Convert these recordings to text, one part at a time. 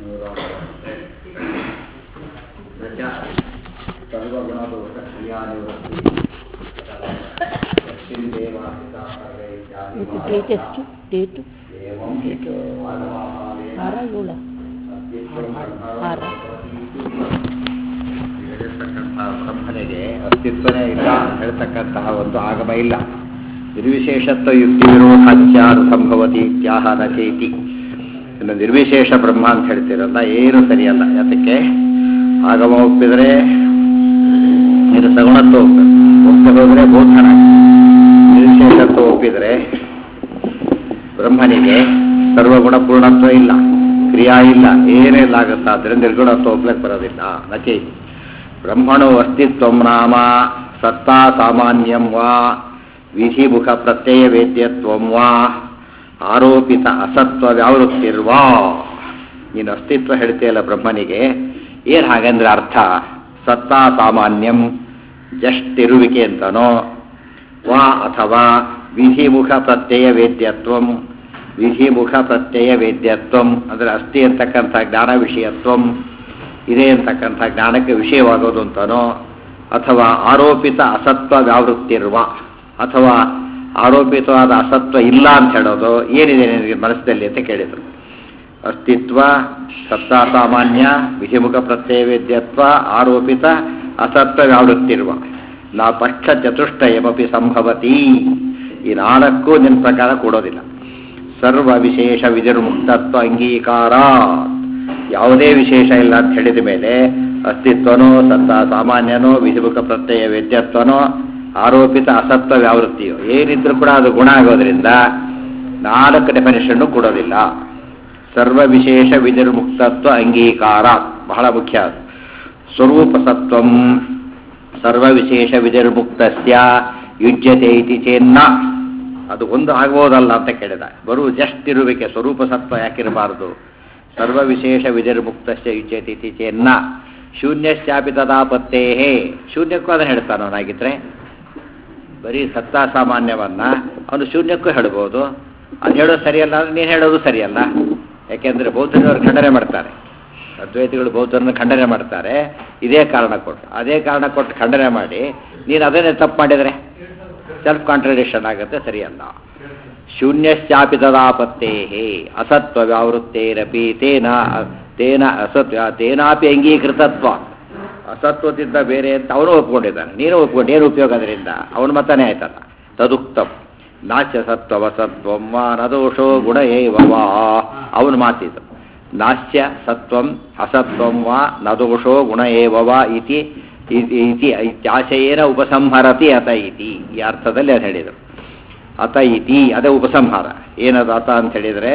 Date ಎಷ್ಟು? Date ಹಾರ ಏಳು ಹಾರ ಬ್ರಹ್ಮನಿಗೆ ಅಸ್ತಿತ್ವನೇ ಇಲ್ಲ ಹೇಳ್ತಕ್ಕಂತಹ ಒಂದು ಆಗಮ ಇಲ್ಲ. ನಿರ್ವಿಶೇಷತ್ವ ಯುಕ್ತಿ ವಿರೋಧಾಚಾರ ಸಂಭವತಿ ಇತ್ಯಾಹ ನಚೇತಿ. ಇನ್ನು ನಿರ್ವಿಶೇಷ ಬ್ರಹ್ಮ ಅಂತ ಹೇಳ್ತಿರಲ್ಲ, ಏನು ಸರಿಯಲ್ಲ. ಯಾತಕ್ಕೆ? ಆಗಮ ಒಪ್ಪಿದರೆ ಇದು ಸಗುಣತ್ವ ಒಪ್ಪದೆ ಹೋದರೆ ಬೋಧನ. ನಿರ್ವಿಶೇಷತ್ವ ಒಪ್ಪಿದರೆ ಬ್ರಹ್ಮನಿಗೆ ಸರ್ವಗುಣ ಪೂರ್ಣತ್ವ ಇಲ್ಲ, ಕ್ರಿಯಾ ಇಲ್ಲ, ಏನೆಲ್ಲ ಆಗುತ್ತಾ ಆದರೆ ನಿರ್ಗುಣತ್ವ ಒಪ್ಲಕ್ಕೆ ಬರೋದಿಲ್ಲ. ನಚೇತಿ ಬ್ರಹ್ಮಣೋ ಅಸ್ತಿತ್ವಂ ನಾಮ ಸತ್ತಾ ಸಾಮಾನ್ಯಂ ವಾ ವಿಧಿಮುಖ ಪ್ರತ್ಯಯ ವೇದ್ಯತ್ವಂ ವಾ ಆರೋಪಿತ ಅಸತ್ವ ವ್ಯಾವೃತ್ತಿರ್ವಾ. ನೀನು ಅಸ್ತಿತ್ವ ಹೇಳ್ತೀಯಲ್ಲ ಬ್ರಹ್ಮನಿಗೆ, ಏನು ಹಾಗಂದ್ರೆ ಅರ್ಥ ಸತ್ತಾ ಸಾಮಾನ್ಯಂ ಜಸ್ಟ್ ಇರುವಿಕೆ ಅಂತನೋ, ವಾ ಅಥವಾ ವಿಧಿಮುಖ ಪ್ರತ್ಯಯ ವೇದ್ಯತ್ವಂ. ವಿಧಿಮುಖ ಪ್ರತ್ಯಯ ವೇದ್ಯತ್ವಂ ಅಂದರೆ ಅಸ್ತಿ ಅಂತಕ್ಕಂಥ ಜ್ಞಾನ ವಿಷಯತ್ವಂ ಇದೆ ಅಂತಕ್ಕಂಥ ಜ್ಞಾನಕ್ಕೆ ವಿಷಯವಾಗೋದು ಅಂತನೋ, ಅಥವಾ ಆರೋಪಿತ ಅಸತ್ವ ವ್ಯಾವೃತ್ತಿರುವ, ಅಥವಾ ಆರೋಪಿತವಾದ ಅಸತ್ವ ಇಲ್ಲ ಅಂತ ಹೇಳೋದು ಏನಿದೆ ನಿನಗೆ ಮನಸ್ಸಲ್ಲಿ ಅಂತ ಕೇಳಿದರು. ಅಸ್ತಿತ್ವ ಸತ್ತಾ ಸಾಮಾನ್ಯ ವಿಧಿಮುಖ ಪ್ರತ್ಯಯ ವೇದ್ಯತ್ವ ಆರೋಪಿತ ಅಸತ್ವ ವ್ಯಾವೃತ್ತಿರುವ ನಾ ಪಕ್ಷ ಚತುಷ್ಟಯಮಪಿ ಸಂಭವತಿ. ಈ ನಾಲ್ಕು ನಿನ್ನ ಪ್ರಕಾರ ಕೊಡೋದಿಲ್ಲ. ಸರ್ವ ವಿಶೇಷ ವಿಧಿರ್ಮುಕ್ತತ್ವ ಅಂಗೀಕಾರ. ಯಾವುದೇ ವಿಶೇಷ ಇಲ್ಲ ಅಂತ ಹೇಳಿದ ಮೇಲೆ ಅಸ್ತಿತ್ವನೋ ಸತ್ತ ಸಾಮಾನ್ಯನೋ ವಿಧಿಮುಖ ಪ್ರತ್ಯಯ ವೇದ್ಯತ್ವನೋ ಆರೋಪಿತ ಅಸತ್ವ ವ್ಯಾವೃತ್ತಿಯೋ ಏನಿದ್ರು ಕೂಡ ಅದು ಗುಣ ಆಗೋದ್ರಿಂದ ನಾಲ್ಕು ಡೆಫಿನೇಷನ್ನು ಕೊಡೋದಿಲ್ಲ. ಸರ್ವ ವಿಶೇಷ ವಿಧಿರ್ಮುಕ್ತತ್ವ ಅಂಗೀಕಾರ ಬಹಳ ಮುಖ್ಯ. ಸ್ವರೂಪ ಸತ್ವಂ ಸರ್ವ ವಿಶೇಷ ವಿಧಿರ್ಮುಕ್ತಸ್ಯ ಯುಜ್ಯತೆ ಇತಿ ಚೇನ್ನ. ಅದು ಒಂದು ಆಗ್ಬೋದಲ್ಲ ಅಂತ ಕೇಳಿದ. ಬರು ಜಸ್ಟ್ ಇರುವಿಕೆ ಸ್ವರೂಪ ಸತ್ವ ಯಾಕಿರಬಾರದು? ಸರ್ವ ವಿಶೇಷ ವಿಧಿರ್ಮುಕ್ತಸ್ಯ ಯುಜ್ಯತೆ ಇತಿ ಚೇನ್ನ ಶೂನ್ಯಶ್ಚಾಪಿ ತದಾಪತ್ತೇಹೇ. ಶೂನ್ಯಕ್ಕೂ ಅದನ್ನು ಹೇಳ್ತಾನೆ ಅವನಾಗಿದ್ರೆ, ಬರೀ ಸತ್ತಾ ಸಾಮಾನ್ಯವನ್ನ ಅವನು ಶೂನ್ಯಕ್ಕೂ ಹೇಳ್ಬೋದು. ಅದು ಹೇಳೋದು ಸರಿಯಲ್ಲ ಅಂದ್ರೆ ನೀನು ಹೇಳೋದು ಸರಿಯಲ್ಲ. ಯಾಕೆಂದರೆ ಬೌದ್ಧನವರು ಖಂಡನೆ ಮಾಡ್ತಾರೆ, ಅದ್ವೈತಿಗಳು ಬೌದ್ಧರನ್ನು ಖಂಡನೆ ಮಾಡ್ತಾರೆ ಇದೇ ಕಾರಣ ಕೊಟ್ಟು. ಅದೇ ಕಾರಣ ಕೊಟ್ಟು ಖಂಡನೆ ಮಾಡಿ ನೀನು ಅದನ್ನೇ ತಪ್ಪು ಮಾಡಿದರೆ ಸೆಲ್ಫ್ ಕಾಂಟ್ರಡಿಕ್ಷನ್ ಆಗುತ್ತೆ, ಸರಿಯಲ್ಲ. ಶೂನ್ಯಶ್ಚಾಪಿ ತದಾಪತ್ತೇಹೇ ಅಸತ್ವ ವ್ಯಾವೃತ್ತೇರಪಿ ತೇನ ತೇನ ಅಸತ್ವ ತೇನಾಪಿ ಅಂಗೀಕೃತತ್ವ. ಅಸತ್ವದಿಂದ ಬೇರೆ ಅಂತ ಅವನು ಒಪ್ಕೊಂಡಿದ್ದಾನೆ, ನೀನು ಒಪ್ಕೊಂಡು ಏನು ಉಪಯೋಗ ಅದರಿಂದ? ಅವನ ಮತನೇ ಆಯ್ತಲ್ಲ. ತದುಕ್ತಂ ನಾಚ್ಯ ಸತ್ವವಸತ್ವಂ ವಾ ನದೋಷೋ ಗುಣ ಏವ ವಾ. ಅವನು ಮಾತಿದ್ದು ನಾಚ್ಯ ಸತ್ವಂ ಅಸತ್ವಂ ವಾ ನದೋಷೋ ಗುಣ ಏವ ವಾ ಇತಿ ಇತ್ಯಾಶಯೇನ ಉಪಸಂಹರತಿ ಅತ ಇತಿ. ಈ ಅರ್ಥದಲ್ಲಿ ಅದು ಹೇಳಿದರು. ಅತ ಇತಿ ಅದೇ ಉಪಸಂಹಾರ. ಏನದು ಅತ ಅಂತ ಹೇಳಿದರೆ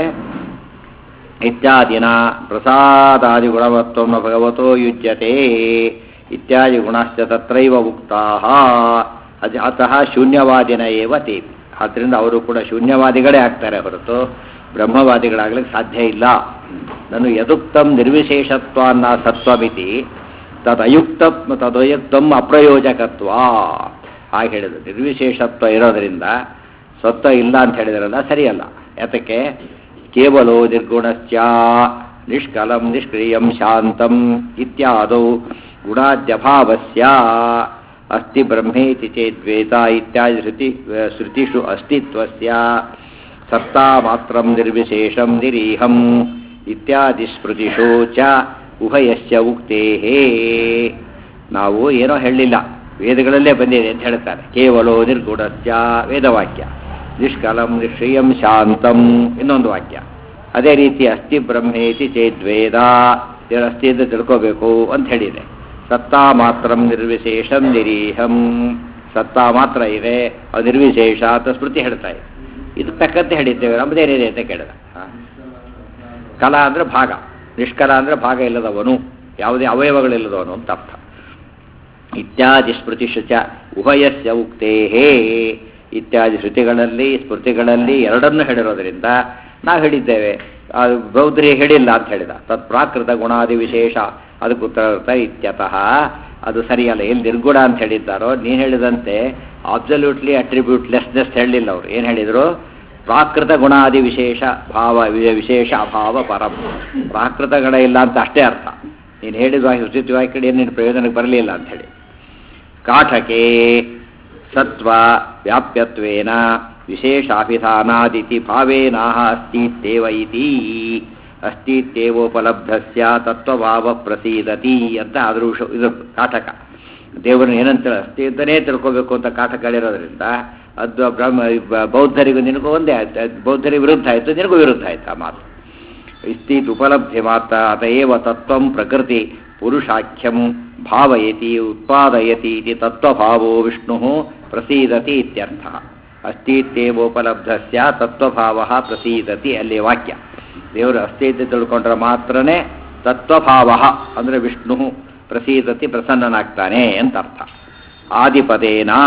ಇತ್ಯಾದಿನ ಪ್ರಸಾದಾದಿ ಗುಣವತ್ವಂ ಭಗವತೋ ಯುಜ್ಯತೆ ಇತ್ಯಾದಿ ಗುಣಶ್ಚ ತತ್ರೈವ ಉಕ್ತಾಃ ಅತಃ ಶೂನ್ಯವಾದಿನ ಏವ ತೇ. ಆದ್ದರಿಂದ ಅವರು ಕೂಡ ಶೂನ್ಯವಾದಿಗಳೇ ಆಗ್ತಾರೆ ಹೊರತು ಬ್ರಹ್ಮವಾದಿಗಳಾಗ್ಲಿಕ್ಕೆ ಸಾಧ್ಯ ಇಲ್ಲ. ನಾನು ಯದುಕ್ತಂ ನಿರ್ವಿಶೇಷತ್ವಾನ್ನ ಸತ್ವಮಿತಿ ತದಯುಕ್ತಂ ಅಪ್ರಯೋಜಕತ್ವ. ಹಾಗೆ ಹೇಳಿದ್ರು. ನಿರ್ವಿಶೇಷತ್ವ ಇರೋದರಿಂದ ಸತ್ವ ಇಲ್ಲ ಅಂತ ಹೇಳಿದ್ರಲ್ಲ, ಸರಿಯಲ್ಲ. ಯಾತಕ್ಕೆ? ಕೇವಲೋ ನಿರ್ಗುಣಶ್ಚ ನಿಷ್ಕಲಂ ನಿಷ್ಕ್ರಿಯಂ ಶಾಂತಂ ಇತ್ಯಾದೌ ಗುಣಾದ್ಯಭಾವಸ್ಯ ಅಸ್ತಿ ಬ್ರಹ್ಮೇತಿ ಚೇದ್ವೇತ ಇತ್ಯಾದಿ ಶ್ರುತಿಷು ಅಸ್ತಿತ್ವಸ್ಯ ಸತ್ತಾ ಮಾತ್ರಂ ನಿರ್ವಿಶೇಷಂ ನಿರೀಹಂ ಇತ್ಯಾದಿ ಸ್ಮೃತಿಷು ಚ ಉಭಯಸ್ಯ ಉಕ್ತೇಹೇ. ನಾವು ಏನೋ ಹೇಳಲಿಲ್ಲ, ವೇದಗಳಲ್ಲೇ ಬಂದಿದೆ ಅಂತ ಹೇಳ್ತಾರೆ. ಕೇವಲೋ ನಿರ್ಗುಣಸ್ಯ ವೇದವಾಕ್ಯ, ನಿಷ್ಕಲಂ ನಿಷ್ಕ್ರಿಯಂ ಶಾಂತಂ ಇನ್ನೊಂದು ವಾಕ್ಯ. ಅದೇ ರೀತಿ ಅಸ್ತಿ ಬ್ರಹ್ಮೇತಿ ಚೇದ್ವೇದ, ಅಸ್ತಿ ಅಂತ ತಿಳ್ಕೋಬೇಕು ಅಂತ ಹೇಳಿದೆ. ಸತ್ತಾ ಮಾತ್ರಂ ನಿರ್ವಿಶೇಷಂ ನಿರೀಹಂ, ಸತ್ತಾ ಮಾತ್ರ ಇದೆ, ಅದು ನಿರ್ವಿಶೇಷ ಅಂತ ಸ್ಮೃತಿ ಹೇಳ್ತಾ ಇದೆ. ಇದು ತಕ್ಕಂತೆ ಹೇಳಿದ್ದೇವೆ, ನಮ್ಮದೇನಿದೆ ಅಂತ ಕೇಳಿದ. ಕಲಾ ಅಂದರೆ ಭಾಗ, ನಿಷ್ಕಲ ಅಂದರೆ ಭಾಗ ಇಲ್ಲದವನು, ಯಾವುದೇ ಅವಯವಗಳಿಲ್ಲದವನು ಅಂತ ಅರ್ಥ. ಇತ್ಯಾದಿ ಸ್ಮೃತಿಷು ಚ ಉಭಯಸ್ಯ ಉಕ್ತೇಹೇ. ಇತ್ಯಾದಿ ಶ್ರುತಿಗಳಲ್ಲಿ ಸ್ಮೃತಿಗಳಲ್ಲಿ ಎರಡನ್ನೂ ಹೇಳಿರೋದ್ರಿಂದ ನಾವು ಹೇಳಿದ್ದೇವೆ, ಬೌದ್ಧರಿಗೆ ಹೇಳಿಲ್ಲ ಅಂತ ಹೇಳಿದ. ತತ್ ಪ್ರಾಕೃತ ಗುಣಾದಿ ವಿಶೇಷ ಅದಕ್ಕೆ ಉತ್ತರ ಇತ್ಯತಃ ಅದು ಸರಿಯಲ್ಲ. ಎಲ್ಲಿ ನಿರ್ಗುಣ ಅಂತ ಹೇಳಿದ್ದಾರೋ ನೀನು ಹೇಳಿದಂತೆ ಅಬ್ಸಲ್ಯೂಟ್ಲಿ ಅಟ್ರಿಬ್ಯೂಟ್ ಲೆಸ್ನೆಸ್ ಹೇಳಲಿಲ್ಲ ಅವರು. ಏನು ಹೇಳಿದರು? ಪ್ರಾಕೃತ ಗುಣಾದಿ ವಿಶೇಷ ಭಾವ ವಿಶೇಷ ಅಭಾವ ಪರಂ. ಪ್ರಾಕೃತ ಗುಣ ಇಲ್ಲ ಅಂತ ಅಷ್ಟೇ ಅರ್ಥ. ನೀನು ಹೇಳಿದ ಶ್ರುತಿ ವಾಕ್ಯ ಏನು ನಿನ್ನ ಪ್ರಯೋಜನಕ್ಕೆ ಬರಲಿಲ್ಲ ಅಂಥೇಳಿ. ಕಾಠಕೆ ಸತ್ವ ವ್ಯಾಪ್ಯತ್ವೇನ ವಿಶೇಷಾಭಿಧಾನಾದಿತಿ ಭಾವೇನಾಹ ಅಸ್ತಿತ್ಯೇವ ಇತಿ. ಅಸ್ತಿತ್ಯೇವೋಪಲಬ್ಧಸ್ಯ ತತ್ವಭಾವ ಪ್ರಸೀದತಿ ಅಂತ ಆದರೂ ಇದು ಕಾಠಕ. ದೇವರನ್ನು ಏನಂತ ಅಸ್ತಿ ಅಂತಲೇ ತಿಳ್ಕೋಬೇಕು ಅಂತ ಕಾಠಕ ಹೇಳಿರೋದ್ರಿಂದ ಅದು ಬೌದ್ಧರಿಗೂ ನಿನಗೂ ಒಂದೇ ಆಯ್ತು, ಬೌದ್ಧರಿಗೆ ವಿರುದ್ಧ ಆಯಿತು, ನಿನಗೂ ವಿರುದ್ಧ ಆಯ್ತು ಆ ಮಾತು. ಇಸ್ತೀತ್ ಉಪಲಬ್ಧಿ ಮಾತ್ರ ಅತಏವ ತತ್ವಂ ಪ್ರಕೃತಿ ಪುರುಷಾಖ್ಯಂ ಭಾವಯತಿ ಉತ್ಪಾದಯತಿ ಇತಿ ತತ್ವಭಾವೋ ವಿಷ್ಣು ಪ್ರಸೀದತಿ ಇತ್ಯರ್ಥ. ಅಸ್ತಿತ್ವೇವೋಪಲಬ್ಧಸ್ಯ ತತ್ವಭಾವ ಪ್ರಸೀದತಿ ಅಲ್ಲಿ ವಾಕ್ಯ. ದೇವರು ಅಸ್ತಿತ್ವ ತಿಳ್ಕೊಂಡ್ರೆ ಮಾತ್ರನೇ ತತ್ವಭಾವ ಅಂದರೆ ವಿಷ್ಣು ಪ್ರಸೀದತಿ ಪ್ರಸನ್ನನಾಗ್ತಾನೆ ಅಂತ ಅರ್ಥ. ಆದಿಪದೇನಾ